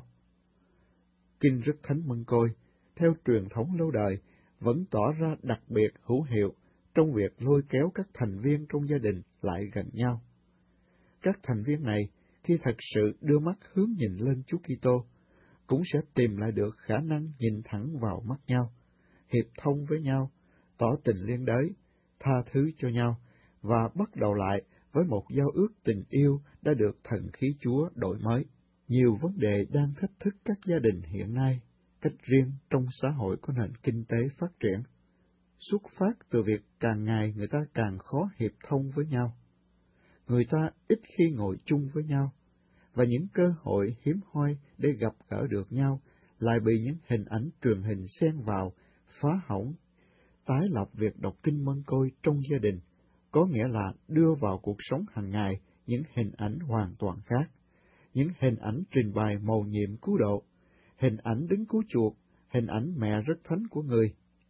Kinh Rất Thánh Mân Côi, theo truyền thống lâu đời, vẫn tỏ ra đặc biệt hữu hiệu trong việc lôi kéo các thành viên trong gia đình lại gần nhau. Các thành viên này, khi thật sự đưa mắt hướng nhìn lên Chúa Kitô, cũng sẽ tìm lại được khả năng nhìn thẳng vào mắt nhau, hiệp thông với nhau, tỏ tình liên đới, tha thứ cho nhau, và bắt đầu lại với một giao ước tình yêu đã được thần khí Chúa đổi mới. Nhiều vấn đề đang thách thức các gia đình hiện nay, cách riêng trong xã hội có nền kinh tế phát triển, xuất phát từ việc càng ngày người ta càng khó hiệp thông với nhau. Người ta ít khi ngồi chung với nhau, và những cơ hội hiếm hoi để gặp gỡ được nhau lại bị những hình ảnh truyền hình xen vào, phá hỏng. Tái lập việc đọc kinh Mân Côi trong gia đình, có nghĩa là đưa vào cuộc sống hàng ngày những hình ảnh hoàn toàn khác, những hình ảnh trình bày mầu nhiệm cứu độ, hình ảnh đứng cứu chuộc, hình ảnh mẹ rất thánh của người.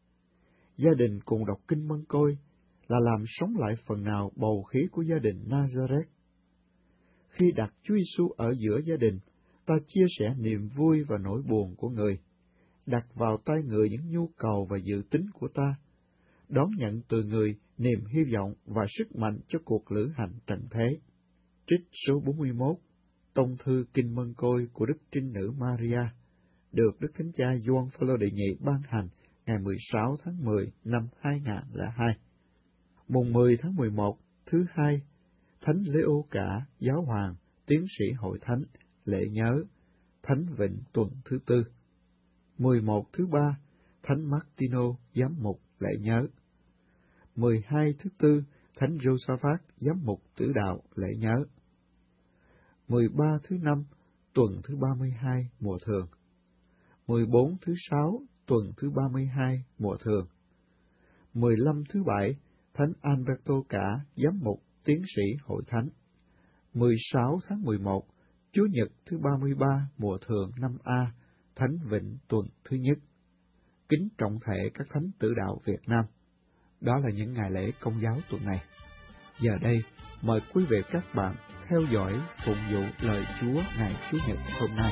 Gia đình cùng đọc kinh Mân Côi là làm sống lại phần nào bầu khí của gia đình Nazareth. Khi đặt Chúa Giêsu ở giữa gia đình, ta chia sẻ niềm vui và nỗi buồn của người, đặt vào tay người những nhu cầu và dự tính của ta, đón nhận từ người niềm hy vọng và sức mạnh cho cuộc lữ hành trần thế. Trích số bốn mươi mốt, Tông thư Kinh Mân Côi của Đức Trinh Nữ Maria, được Đức Thánh Cha Gioan Phaolô đệ nhị ban hành ngày mười sáu tháng mười năm hai nghìn không trăm lẻ hai. Mùng mười tháng mười một, thứ hai, Thánh Leo Cả, Giáo hoàng, Tiến sĩ Hội Thánh, lễ nhớ, Thánh Vịnh tuần thứ tư. mười một thứ ba, Thánh Martino, Giám mục, lễ nhớ. mười hai thứ tư, Thánh Josaphat, Giám mục tử đạo, lễ nhớ. mười ba thứ năm, tuần thứ ba mươi hai, mùa thường. mười bốn thứ sáu, tuần thứ ba mươi hai, mùa thường. mười lăm thứ bảy, Thánh Alberto Cả, Giám mục, Tiến sĩ Hội Thánh. mười sáu tháng mười một, Chúa Nhật thứ ba mươi ba, mùa thường năm A, Thánh Vịnh tuần thứ nhất. Kính trọng thể các thánh tử đạo Việt Nam. Đó là những ngày lễ Công giáo tuần này. Giờ đây, mời quý vị các bạn theo dõi phụng vụ lời Chúa ngày Chủ nhật hôm nay.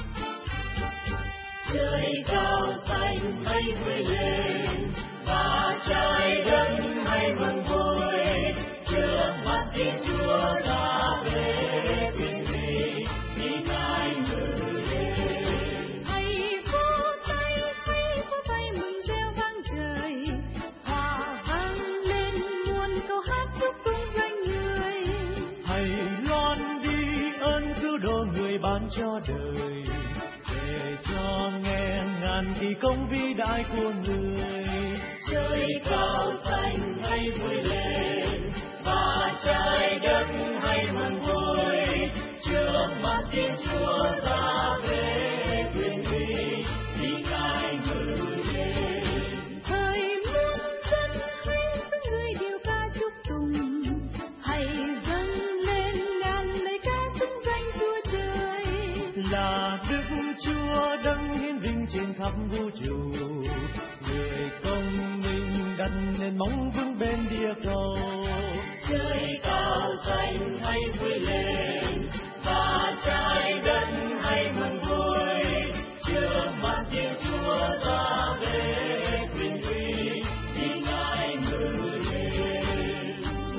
Trời cao xanh hãy vươn lên, và trái đất hãy mừng vui, trước mắt Thiên Chúa ta về quyền vị, đi Ngài ngự lên. Hãy vỗ tay, hãy vỗ tay mừng reo vang trời, hòa vang lên muôn câu hát chúc tụng danh Người. Hãy loan đi ơn cứu độ Người ban cho đời, để cho nghe ngàn kỳ công vĩ đại của Người. Trời cao xanh hãy vui lên, và trái đất hãy mừng vui, trước mắt Thiên Chúa ta về quyền vị, đi Ngài ngự lên. Thời muôn dân hãy dâng Người điều ca chúc tụng, hãy dâng lên ngàn lời ca xưng danh Chúa trời. Là Đức Chúa đấng hiển vinh trên khắp vũ trụ, Người công minh đặt nền móng vững bên địa cầu. Trời cao xanh hãy vui lên, và trái đất hãy mừng vui, trước mắt Thiên Chúa ta về quyền uy, đi Ngài ngự lên.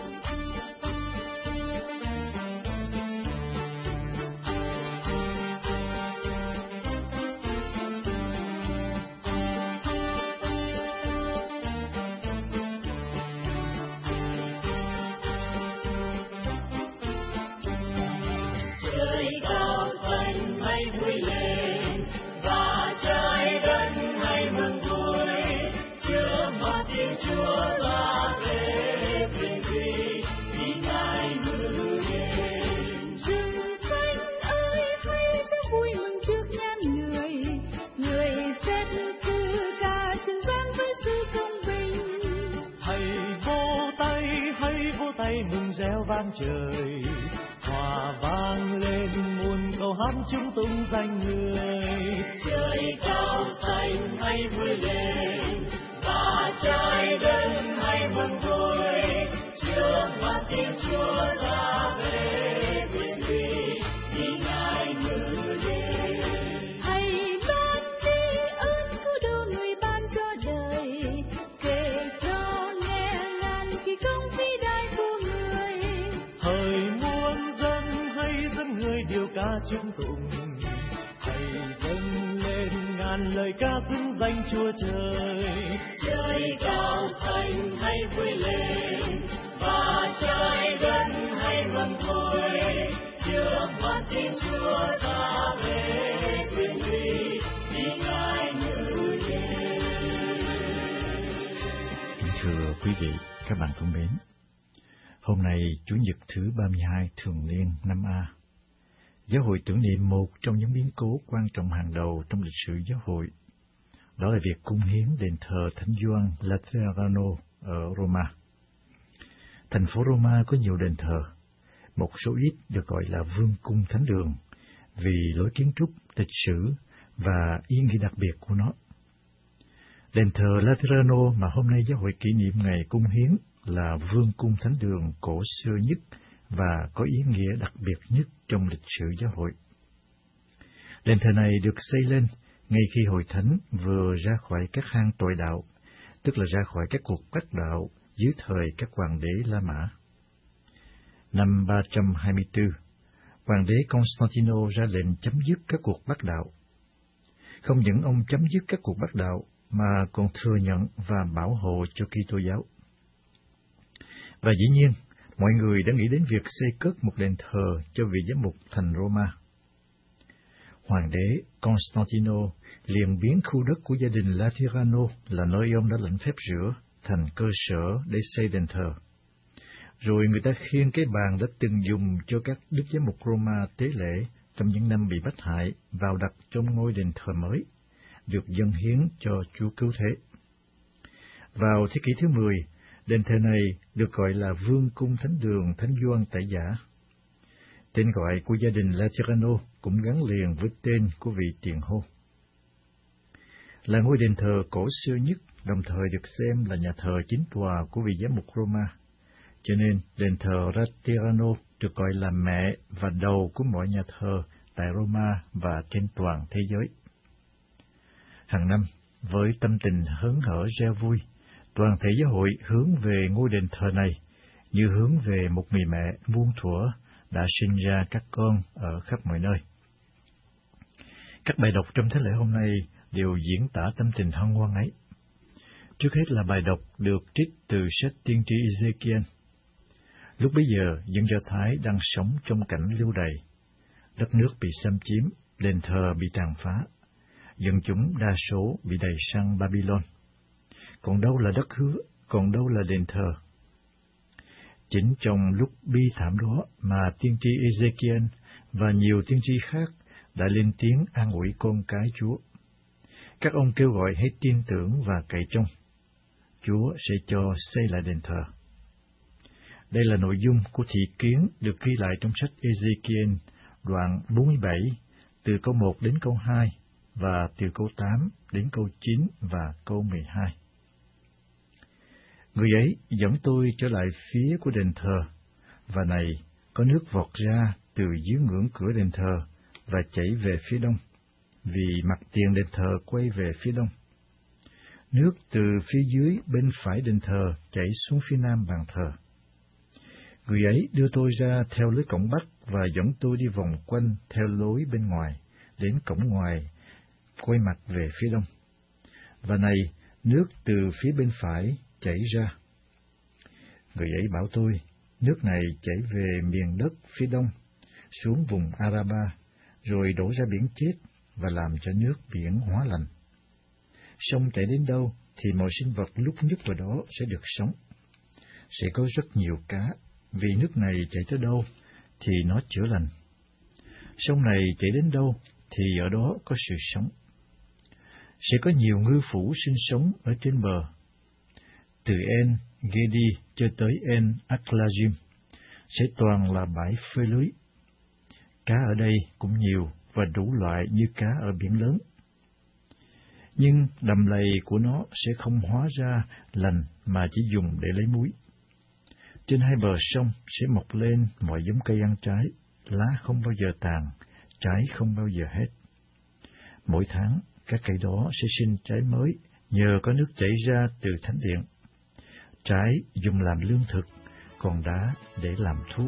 Trời cao xanh hãy vui lên, và trái đất hãy mừng vui, trước tay mừng reo vang trời, hòa vang lên muôn câu hát chúng tung danh người. Trời cao xanh hãy vui lên, và trái đất hãy mừng vui, trước mặt Thiên Chúa ta về quyền uy, vì Ngài ngự lên. Hãy ban đi ơn cứu độ người ban cho đời, kể cho nghe ngàn kỳ công vĩ đại của người. Hỡi muôn dân hãy dâng người điều ca chúc tụng, hãy dâng lên ngàn lời ca xưng danh Chúa Trời. Trời cao xanh hãy vui lên, và trái đất hãy mừng vui, trước mặt Thiên Chúa ta về quyền uy, vì Ngài ngự lên. Kính thưa quý vị, các bạn thân mến, hôm nay Chủ nhật thứ ba mươi hai thường niên năm A, giáo hội tưởng niệm một trong những biến cố quan trọng hàng đầu trong lịch sử giáo hội. Đó là việc cúng hiến đền thờ Thánh Gioan Laterano ở Roma. Thành phố Roma có nhiều đền thờ, một số ít được gọi là vương cung thánh đường vì lối kiến trúc, lịch sử và ý nghĩa đặc biệt của nó. Đền thờ Laterano mà hôm nay giáo hội kỷ niệm ngày cúng hiến là vương cung thánh đường cổ xưa nhất và có ý nghĩa đặc biệt nhất trong lịch sử giáo hội. Đền thờ này được xây lên ngay khi hội thánh vừa ra khỏi các hang tội đạo, tức là ra khỏi các cuộc bắt đạo dưới thời các hoàng đế La Mã. Năm ba trăm hai mươi tư, hoàng đế Constantino ra lệnh chấm dứt các cuộc bắt đạo. Không những ông chấm dứt các cuộc bắt đạo, mà còn thừa nhận và bảo hộ cho Kitô giáo. Và dĩ nhiên, mọi người đã nghĩ đến việc xây cất một đền thờ cho vị giám mục thành Roma. Hoàng đế Constantino liền biến khu đất của gia đình Laterano là nơi ông đã lãnh phép rửa thành cơ sở để xây đền thờ. Rồi người ta khiêng cái bàn đã từng dùng cho các đức giám mục Roma tế lễ trong những năm bị bắt hại vào đặt trong ngôi đền thờ mới, được dâng hiến cho Chúa Cứu Thế. Vào thế kỷ thứ mười, đền thờ này được gọi là Vương cung Thánh đường Thánh Gioan Tẩy Giả. Tên gọi của gia đình Laterano cũng gắn liền với tên của vị tiền hô. Là ngôi đền thờ cổ xưa nhất, đồng thời được xem là nhà thờ chính tòa của vị giám mục Roma, cho nên đền thờ Laterano được gọi là mẹ và đầu của mọi nhà thờ tại Roma và trên toàn thế giới. Hàng năm, với tâm tình hớn hở reo vui, toàn thể giáo hội hướng về ngôi đền thờ này như hướng về một người mẹ muôn thuở đã sinh ra các con ở khắp mọi nơi. Các bài đọc trong thế lễ hôm nay đều diễn tả tâm tình hân hoan ấy. Trước hết là bài đọc được trích từ sách tiên tri Ezekiel. Lúc bấy giờ, dân Do Thái đang sống trong cảnh lưu đày. Đất nước bị xâm chiếm, đền thờ bị tàn phá. Dân chúng đa số bị đày sang Babylon. Còn đâu là đất hứa, còn đâu là đền thờ? Chính trong lúc bi thảm đó mà tiên tri Ezekiel và nhiều tiên tri khác đã lên tiếng an ủi con cái Chúa. Các ông kêu gọi hãy tin tưởng và cậy trông. Chúa sẽ cho xây lại đền thờ. Đây là nội dung của thị kiến được ghi lại trong sách Ezekiel, đoạn bốn mươi bảy, từ câu một đến câu hai, và từ câu tám đến câu chín và câu mười hai. Người ấy dẫn tôi trở lại phía của đền thờ, và này, có nước vọt ra từ dưới ngưỡng cửa đền thờ và chảy về phía đông, vì mặt tiền đền thờ quay về phía đông. Nước từ phía dưới bên phải đền thờ chảy xuống phía nam bàn thờ. Người ấy đưa tôi ra theo lối cổng bắc và dẫn tôi đi vòng quanh theo lối bên ngoài, đến cổng ngoài, quay mặt về phía đông. Và này, nước từ phía bên phải chảy ra. Người ấy bảo tôi, nước này chảy về miền đất phía đông, xuống vùng Araba, rồi đổ ra biển chết và làm cho nước biển hóa lạnh. Sông chảy đến đâu thì mọi sinh vật lúc nhúc vào đó sẽ được sống. Sẽ có rất nhiều cá, vì nước này chảy tới đâu thì nó chữa lành. Sông này chảy đến đâu thì ở đó có sự sống. Sẽ có nhiều ngư phủ sinh sống ở trên bờ. Từ En, Gedi cho tới En Aklajim sẽ toàn là bãi phơi lưới. Cá ở đây cũng nhiều và đủ loại như cá ở biển lớn. Nhưng đầm lầy của nó sẽ không hóa ra lành mà chỉ dùng để lấy muối. Trên hai bờ sông sẽ mọc lên mọi giống cây ăn trái, lá không bao giờ tàn, trái không bao giờ hết. Mỗi tháng, các cây đó sẽ sinh trái mới nhờ có nước chảy ra từ thánh điện. Trái dùng làm lương thực, còn đá để làm thuốc.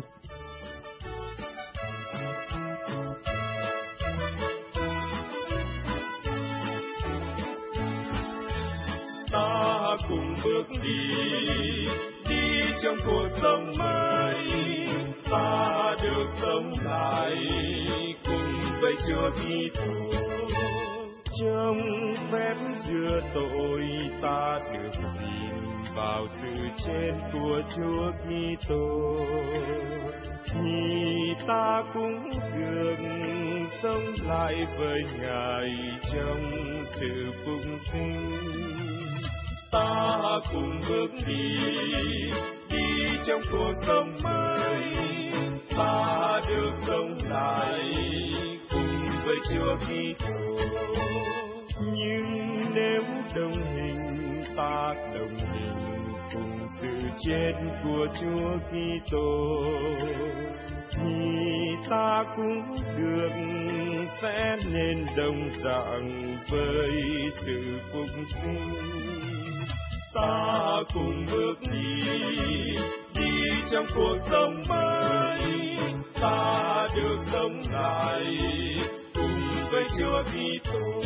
Ta cùng bước đi, đi trong cuộc sống mới. Ta được sống lại cùng với Chúa Kitô. Trong phép rửa tội ta được dìm vào sự chết của Chúa Kitô. Thì ta cũng được sống lại với Ngài trong sự phục sinh. Ta cùng bước đi, đi trong cuộc sống mới. Ta được sống lại cùng với Chúa Kitô. Nhưng nếu đồng hình, ta đồng hình cùng sự chết của Chúa Kitô, thì ta cũng được sẽ nên đồng dạng với sự phục sinh. Ta cùng bước đi, đi trong cuộc sống mới. Ta được sống lại cùng với Chúa Kitô.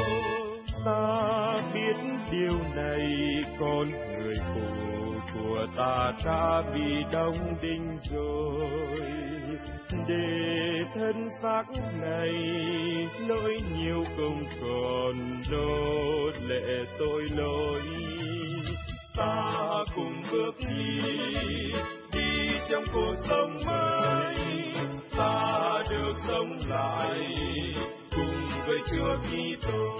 Ta biết điều này, con người khổ của ta đã bị đóng đinh rồi. Để thân xác này lỗi nhiều không còn nô lệ tội lỗi. Ta cùng bước đi, đi trong cuộc sống mới. Ta được sống lại cùng với Chúa Kitô.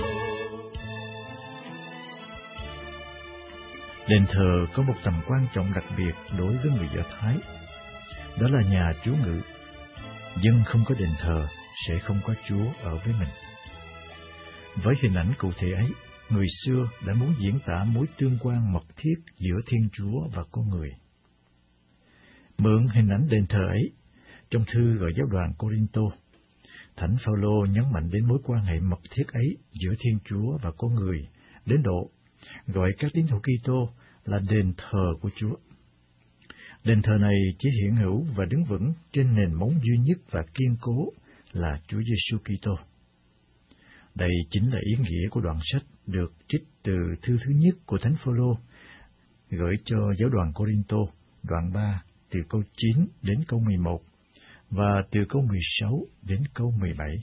Đền thờ có một tầm quan trọng đặc biệt đối với người Do Thái. Đó là nhà trú ngụ. Dân không có đền thờ sẽ không có Chúa ở với mình. Với hình ảnh cụ thể ấy, người xưa đã muốn diễn tả mối tương quan mật thiết giữa Thiên Chúa và con người. Mượn hình ảnh đền thờ ấy, trong thư gửi giáo đoàn Cô-rinh-tô, Thánh Phao-lô nhấn mạnh đến mối quan hệ mật thiết ấy giữa Thiên Chúa và con người, đến độ gọi các tín hữu Kitô là đền thờ của Chúa. Đền thờ này chỉ hiện hữu và đứng vững trên nền móng duy nhất và kiên cố là Chúa Giêsu Kitô. Đây chính là ý nghĩa của đoạn sách được trích từ thư thứ nhất của Thánh Phao-lô gửi cho giáo đoàn Cô-rinh-tô, đoạn ba, từ câu chín đến câu mười một và từ câu mười sáu đến câu mười bảy.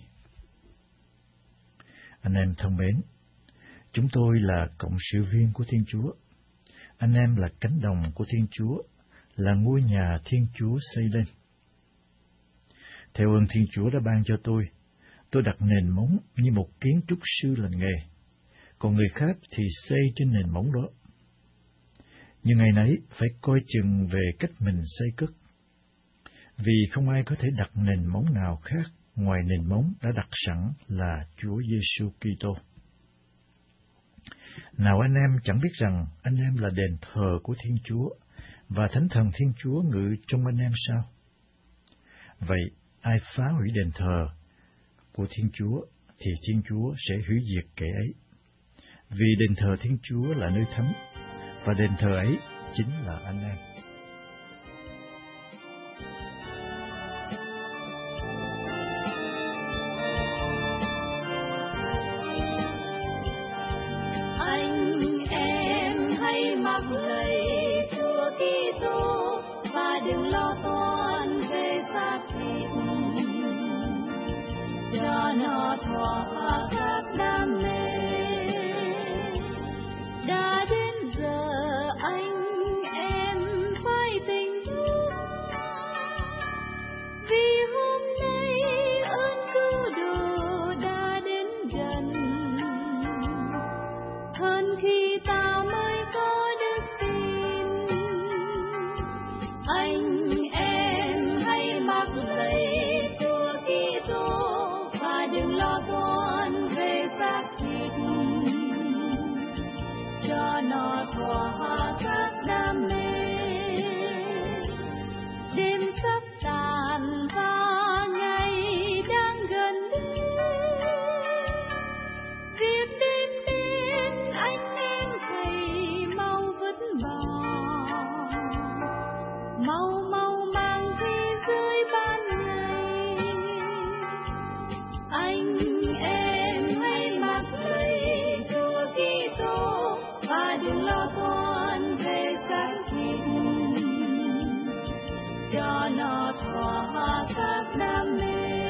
Anh em thân mến, chúng tôi là cộng sự viên của Thiên Chúa. Anh em là cánh đồng của Thiên Chúa, là ngôi nhà Thiên Chúa xây lên. Theo ơn Thiên Chúa đã ban cho tôi, tôi đặt nền móng như một kiến trúc sư lành nghề, còn người khác thì xây trên nền móng đó. Nhưng ngày nấy phải coi chừng về cách mình xây cất, vì không ai có thể đặt nền móng nào khác ngoài nền móng đã đặt sẵn là Chúa Giêsu Kitô. Nào anh em chẳng biết rằng anh em là đền thờ của Thiên Chúa, và Thánh Thần Thiên Chúa ngự trong anh em sao? Vậy ai phá hủy đền thờ của Thiên Chúa, thì Thiên Chúa sẽ hủy diệt kẻ ấy. Vì đền thờ Thiên Chúa là nơi thánh, và đền thờ ấy chính là anh em. Anh em hãy mặc lấy Chúa Kitô và đừng lo toan về xác thịt, cho nó thỏa các đam mê. Đã đến giờ anh em phải tỉnh thức, vì hôm nay ơn cứu độ đã đến gần, hơn khi ta mới có đức tin. cuối ban ngày. Anh em hãy mặc lấy Chúa Kitô và đừng lo toan về xác thịt, cho nó thỏa các đam mê.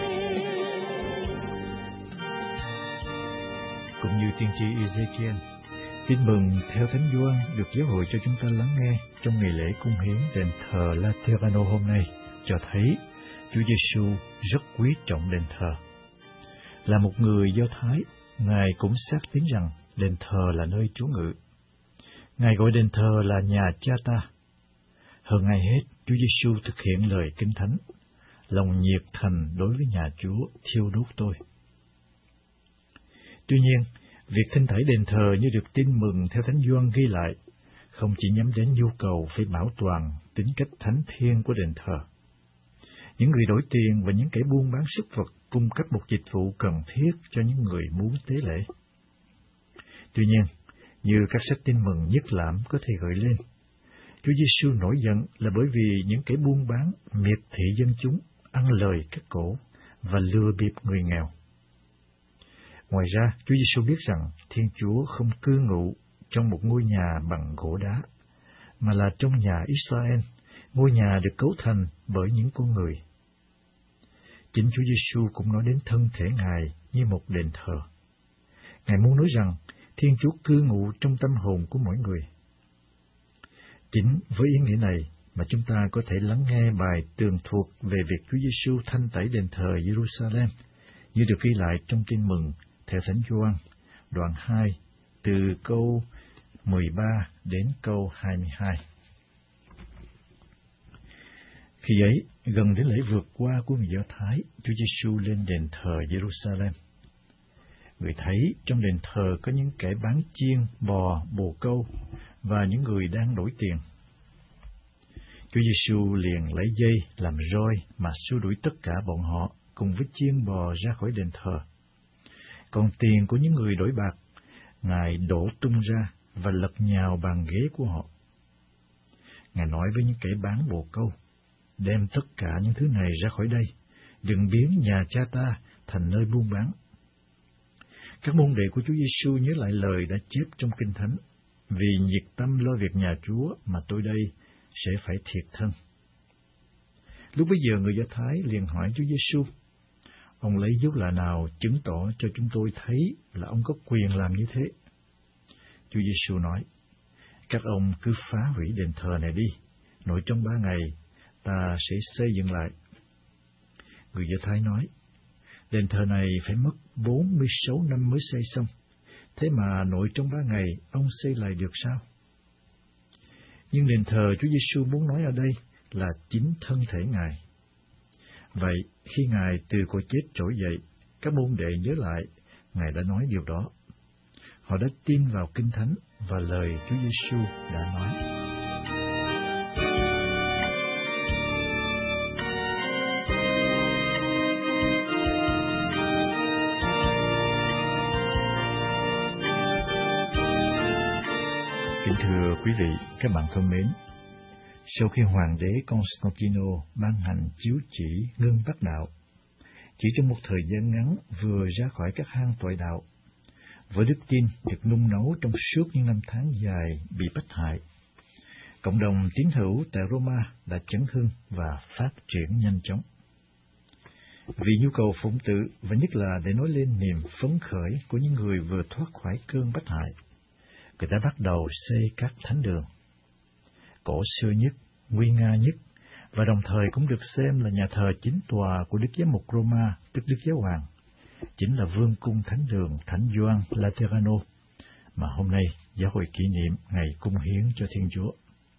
Cũng như tiên tri Ezechiel, tin mừng theo Thánh Gioan được giáo hội cho chúng ta lắng nghe trong ngày lễ cung hiến đền thờ Laterano hôm nay cho thấy Chúa Giêsu rất quý trọng đền thờ. Là một người Do Thái, Ngài cũng xác tín rằng đền thờ là nơi trú ngự. Ngài gọi đền thờ là nhà Cha ta. Hơn ai hết, Chúa Giêsu thực hiện lời Kinh Thánh, lòng nhiệt thành đối với nhà Chúa thiêu đốt tôi. Tuy nhiên, việc thinh thải đền thờ như được tin mừng theo Thánh Gioan ghi lại, không chỉ nhắm đến nhu cầu phải bảo toàn tính cách thánh thiêng của đền thờ. Những người đổi tiền và những kẻ buôn bán súc vật cung cấp một dịch vụ cần thiết cho những người muốn tế lễ. Tuy nhiên, như các sách tin mừng nhất lãm có thể gợi lên, Chúa Giêsu nổi giận là bởi vì những kẻ buôn bán miệt thị dân chúng, ăn lời cắt cổ và lừa bịp người nghèo. Ngoài ra, Chúa Giêsu biết rằng Thiên Chúa không cư ngụ trong một ngôi nhà bằng gỗ đá, mà là trong nhà Israel, ngôi nhà được cấu thành bởi những con người. Chính Chúa Giêsu cũng nói đến thân thể Ngài như một đền thờ. Ngài muốn nói rằng Thiên Chúa cư ngụ trong tâm hồn của mỗi người. Chính với ý nghĩa này mà chúng ta có thể lắng nghe bài tường thuật về việc Chúa Giêsu thanh tẩy đền thờ Jerusalem, như được ghi lại trong Tin mừng theo Thánh Gioan, đoạn hai, từ câu mười ba đến câu hai mươi hai. Khi ấy, gần đến lễ vượt qua của người Do Thái, Chúa Giêsu lên đền thờ Jerusalem. Người thấy trong đền thờ có những kẻ bán chiên, bò, bồ câu và những người đang đổi tiền. Chúa Giêsu liền lấy dây làm roi mà xua đuổi tất cả bọn họ cùng với chiên bò ra khỏi đền thờ. Còn tiền của những người đổi bạc, Ngài đổ tung ra và lật nhào bàn ghế của họ. Ngài nói với những kẻ bán bồ câu, đem tất cả những thứ này ra khỏi đây, đừng biến nhà Cha ta thành nơi buôn bán. Các môn đệ của Chúa Giêsu nhớ lại lời đã chép trong Kinh Thánh, vì nhiệt tâm lo việc nhà Chúa mà tôi đây sẽ phải thiệt thân. Lúc bấy giờ người Do Thái liền hỏi Chúa Giêsu, ông lấy dấu lạ nào chứng tỏ cho chúng tôi thấy là ông có quyền làm như thế? Chúa Giêsu nói, các ông cứ phá hủy đền thờ này đi, nội trong ba ngày ta sẽ xây dựng lại. Người Do Thái nói, đền thờ này phải mất bốn mươi sáu năm mới xây xong, thế mà nội trong ba ngày ông xây lại được sao? Nhưng đền thờ Chúa Giêsu muốn nói ở đây là chính thân thể Ngài. Vậy, khi Ngài từ cõi chết trỗi dậy, các môn đệ nhớ lại Ngài đã nói điều đó. Họ đã tin vào Kinh Thánh và lời Chúa Giêsu đã nói. Kính thưa quý vị, các bạn thân mến, sau khi Hoàng đế Constantino ban hành chiếu chỉ ngưng bắt đạo, chỉ trong một thời gian ngắn vừa ra khỏi các hang tội đạo, với đức tin được nung nấu trong suốt những năm tháng dài bị bắt hại, cộng đồng tín hữu tại Roma đã chấn hưng và phát triển nhanh chóng. Vì nhu cầu phụng tự và nhất là để nói lên niềm phấn khởi của những người vừa thoát khỏi cơn bắt hại, người ta bắt đầu xây các thánh đường. Cổ xưa nhất, nguy nga nhất, và đồng thời cũng được xem là nhà thờ chính tòa của Đức Giám mục Roma, tức Đức Giáo Hoàng, chính là vương cung thánh đường Thánh Gioan Laterano, mà hôm nay giáo hội kỷ niệm ngày cung hiến cho Thiên Chúa.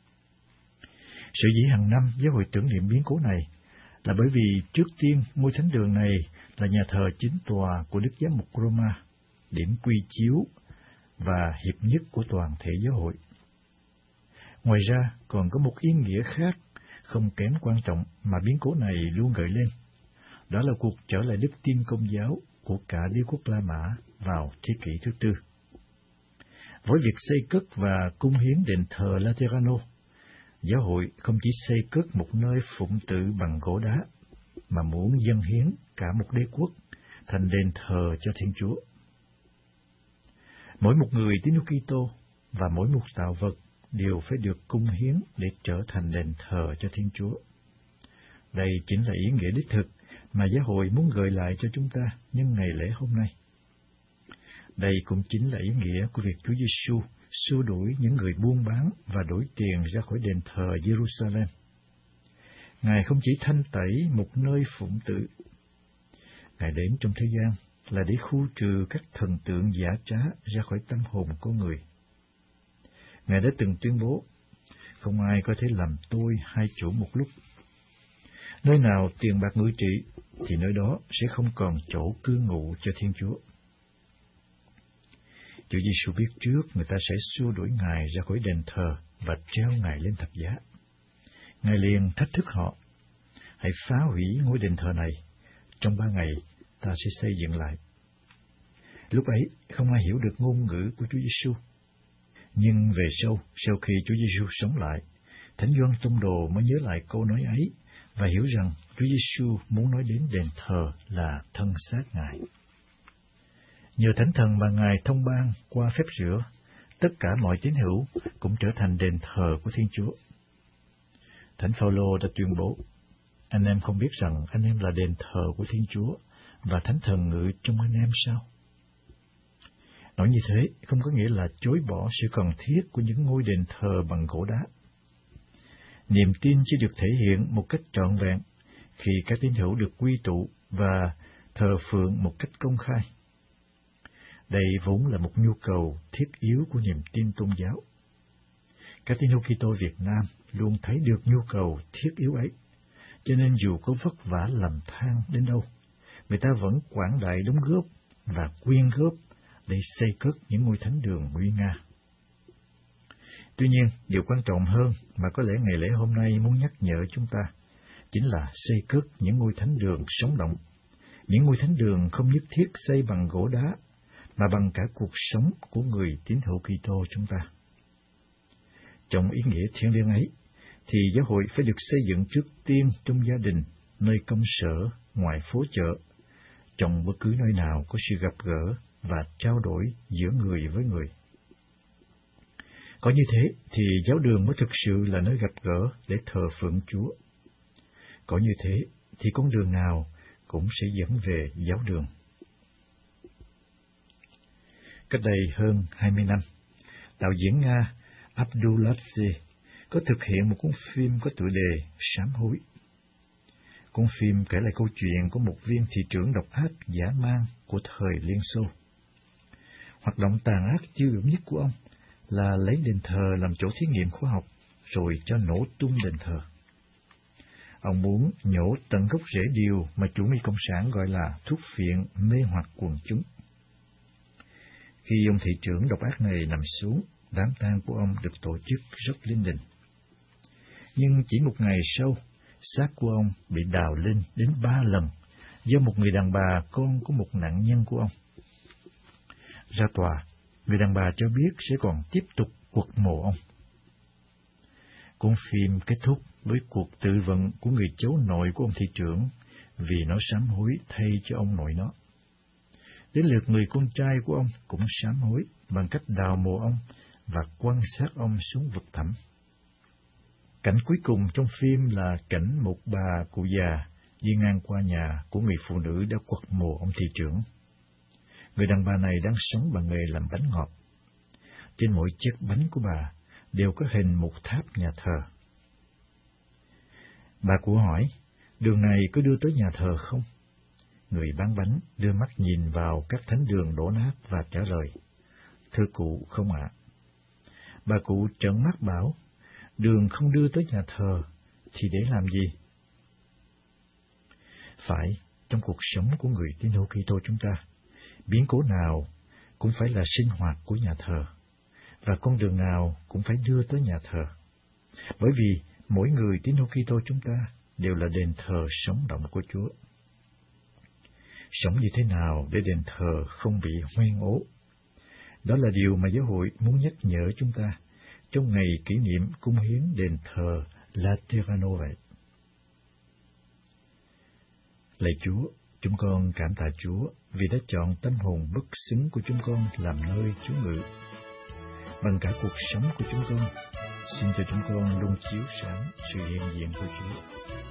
Sở dĩ hàng năm giáo hội tưởng niệm biến cố này là bởi vì trước tiên ngôi thánh đường này là nhà thờ chính tòa của Đức Giám mục Roma, điểm quy chiếu và hiệp nhất của toàn thể giáo hội. Ngoài ra, còn có một ý nghĩa khác không kém quan trọng mà biến cố này luôn gợi lên. Đó là cuộc trở lại đức tin Công giáo của cả Đế quốc La Mã vào thế kỷ thứ tư. Với việc xây cất và cung hiến đền thờ Laterano, giáo hội không chỉ xây cất một nơi phụng tự bằng gỗ đá, mà muốn dâng hiến cả một đế quốc thành đền thờ cho Thiên Chúa. Mỗi một người tín hữu Kitô và mỗi một tạo vật đều phải được cung hiến để trở thành đền thờ cho Thiên Chúa. Đây chính là ý nghĩa đích thực mà giáo hội muốn gợi lại cho chúng ta nhân ngày lễ hôm nay. Đây cũng chính là ý nghĩa của việc Chúa Giêsu xua đuổi những người buôn bán và đổi tiền ra khỏi đền thờ Jerusalem. Ngài không chỉ thanh tẩy một nơi phụng tự, Ngài đến trong thế gian là để khu trừ các thần tượng giả trá ra khỏi tâm hồn con người. Ngài đã từng tuyên bố, không ai có thể làm tôi hai chỗ một lúc. Nơi nào tiền bạc ngự trị, thì nơi đó sẽ không còn chỗ cư ngụ cho Thiên Chúa. Chúa Giêsu biết trước người ta sẽ xua đuổi Ngài ra khỏi đền thờ và treo Ngài lên thập giá. Ngài liền thách thức họ, hãy phá hủy ngôi đền thờ này, trong ba ngày ta sẽ xây dựng lại. Lúc ấy không ai hiểu được ngôn ngữ của Chúa Giêsu. Nhưng về sau, sau khi Chúa Giêsu sống lại, Thánh Gioan Tông Đồ mới nhớ lại câu nói ấy và hiểu rằng Chúa Giêsu muốn nói đến đền thờ là thân xác Ngài. Nhờ Thánh Thần mà Ngài thông ban qua phép rửa, tất cả mọi tín hữu cũng trở thành đền thờ của Thiên Chúa. Thánh Phaolô đã tuyên bố, anh em không biết rằng anh em là đền thờ của Thiên Chúa và Thánh Thần ngự trong anh em sao? Nói như thế không có nghĩa là chối bỏ sự cần thiết của những ngôi đền thờ bằng gỗ đá. Niềm tin chỉ được thể hiện một cách trọn vẹn khi các tín hữu được quy tụ và thờ phượng một cách công khai. Đây vốn là một nhu cầu thiết yếu của niềm tin tôn giáo. Các tín hữu Kitô Việt Nam luôn thấy được nhu cầu thiết yếu ấy, cho nên dù có vất vả lầm than đến đâu, người ta vẫn quảng đại đóng góp và quyên góp để xây cất những ngôi thánh đường nguy nga. Tuy nhiên, điều quan trọng hơn mà có lẽ ngày lễ hôm nay muốn nhắc nhở chúng ta chính là xây cất những ngôi thánh đường sống động, những ngôi thánh đường không nhất thiết xây bằng gỗ đá, mà bằng cả cuộc sống của người tín hữu Kitô chúng ta. Trong ý nghĩa thiêng liêng ấy, thì giáo hội phải được xây dựng trước tiên trong gia đình, nơi công sở, ngoài phố chợ, trong bất cứ nơi nào có sự gặp gỡ và trao đổi giữa người với người. Có như thế thì giáo đường mới thực sự là nơi gặp gỡ để thờ phượng Chúa. Có như thế thì con đường nào cũng sẽ dẫn về giáo đường. Cách đây hơn hai mươi năm, đạo diễn Nga Abduladze có thực hiện một cuốn phim có tựa đề Sám Hối. Cuốn phim kể lại câu chuyện của một viên thị trưởng độc ác dã man của thời Liên Xô. Hoạt động tàn ác tiêu biểu nhất của ông là lấy đền thờ làm chỗ thí nghiệm khoa học, rồi cho nổ tung đền thờ. Ông muốn nhổ tận gốc rễ điều mà chủ nghĩa cộng sản gọi là thuốc phiện mê hoặc quần chúng. Khi ông thị trưởng độc ác này nằm xuống, đám tang của ông được tổ chức rất linh đình. Nhưng chỉ một ngày sau, xác của ông bị đào lên đến ba lần do một người đàn bà con của một nạn nhân của ông. Ra tòa, người đàn bà cho biết sẽ còn tiếp tục quật mộ ông. Cuốn phim kết thúc với cuộc tự vận của người cháu nội của ông thị trưởng vì nó sám hối thay cho ông nội nó. Đến lượt người con trai của ông cũng sám hối bằng cách đào mộ ông và quăng xác ông xuống vực thẳm. Cảnh cuối cùng trong phim là cảnh một bà cụ già đi ngang qua nhà của người phụ nữ đã quật mộ ông thị trưởng. Người đàn bà này đang sống bằng nghề làm bánh ngọt. Trên mỗi chiếc bánh của bà đều có hình một tháp nhà thờ. Bà cụ hỏi, đường này có đưa tới nhà thờ không? Người bán bánh đưa mắt nhìn vào các thánh đường đổ nát và trả lời, thưa cụ, không ạ. Bà cụ trợn mắt bảo, đường không đưa tới nhà thờ, thì để làm gì? Phải, trong cuộc sống của người tín hữu Kitô chúng ta, biến cố nào cũng phải là sinh hoạt của nhà thờ, và con đường nào cũng phải đưa tới nhà thờ. Bởi vì mỗi người tín hữu Kitô chúng ta đều là đền thờ sống động của Chúa. Sống như thế nào để đền thờ không bị hoen ố? Đó là điều mà giáo hội muốn nhắc nhở chúng ta trong ngày kỷ niệm cúng hiến đền thờ Laterano vậy. Lạy Chúa, chúng con cảm tạ Chúa vì đã chọn tâm hồn bất xứng của chúng con làm nơi trú ngự. Bằng cả cuộc sống của chúng con, xin cho chúng con luôn chiếu sáng sự hiện diện của Chúa.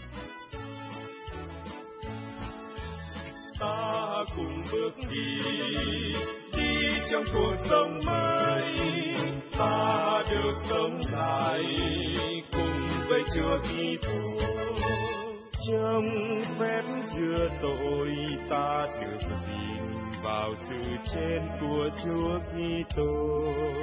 Ta cùng bước đi, đi trong cuộc sống mới. Ta được sống lại cùng với Chúa Kitô. Trong phép rửa tội, ta được tin vào sự chết của Chúa Kitô.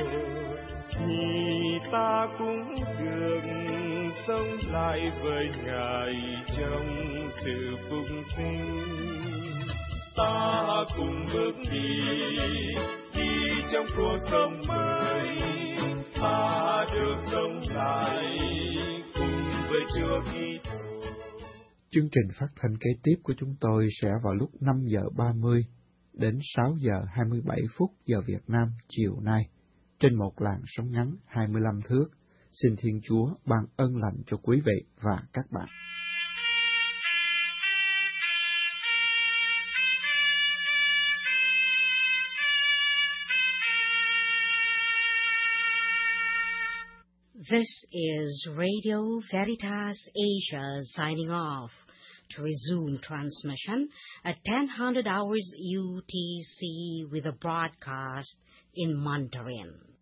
Thì ta cũng được sống lại với Ngài trong sự phục sinh. Ta cùng bước đi, đi trong cuộc sống mới. Ta được sống lại cùng với Chúa Kitô. Chương trình phát thanh kế tiếp của chúng tôi sẽ vào lúc năm giờ ba mươi đến sáu giờ hai mươi bảy phút giờ Việt Nam chiều nay, trên một làn sóng ngắn hai mươi lăm thước. Xin Thiên Chúa ban ân lành cho quý vị và các bạn. This is Radio Veritas Asia signing off. To resume transmission at ten hundred hours U T C with a broadcast in Mandarin.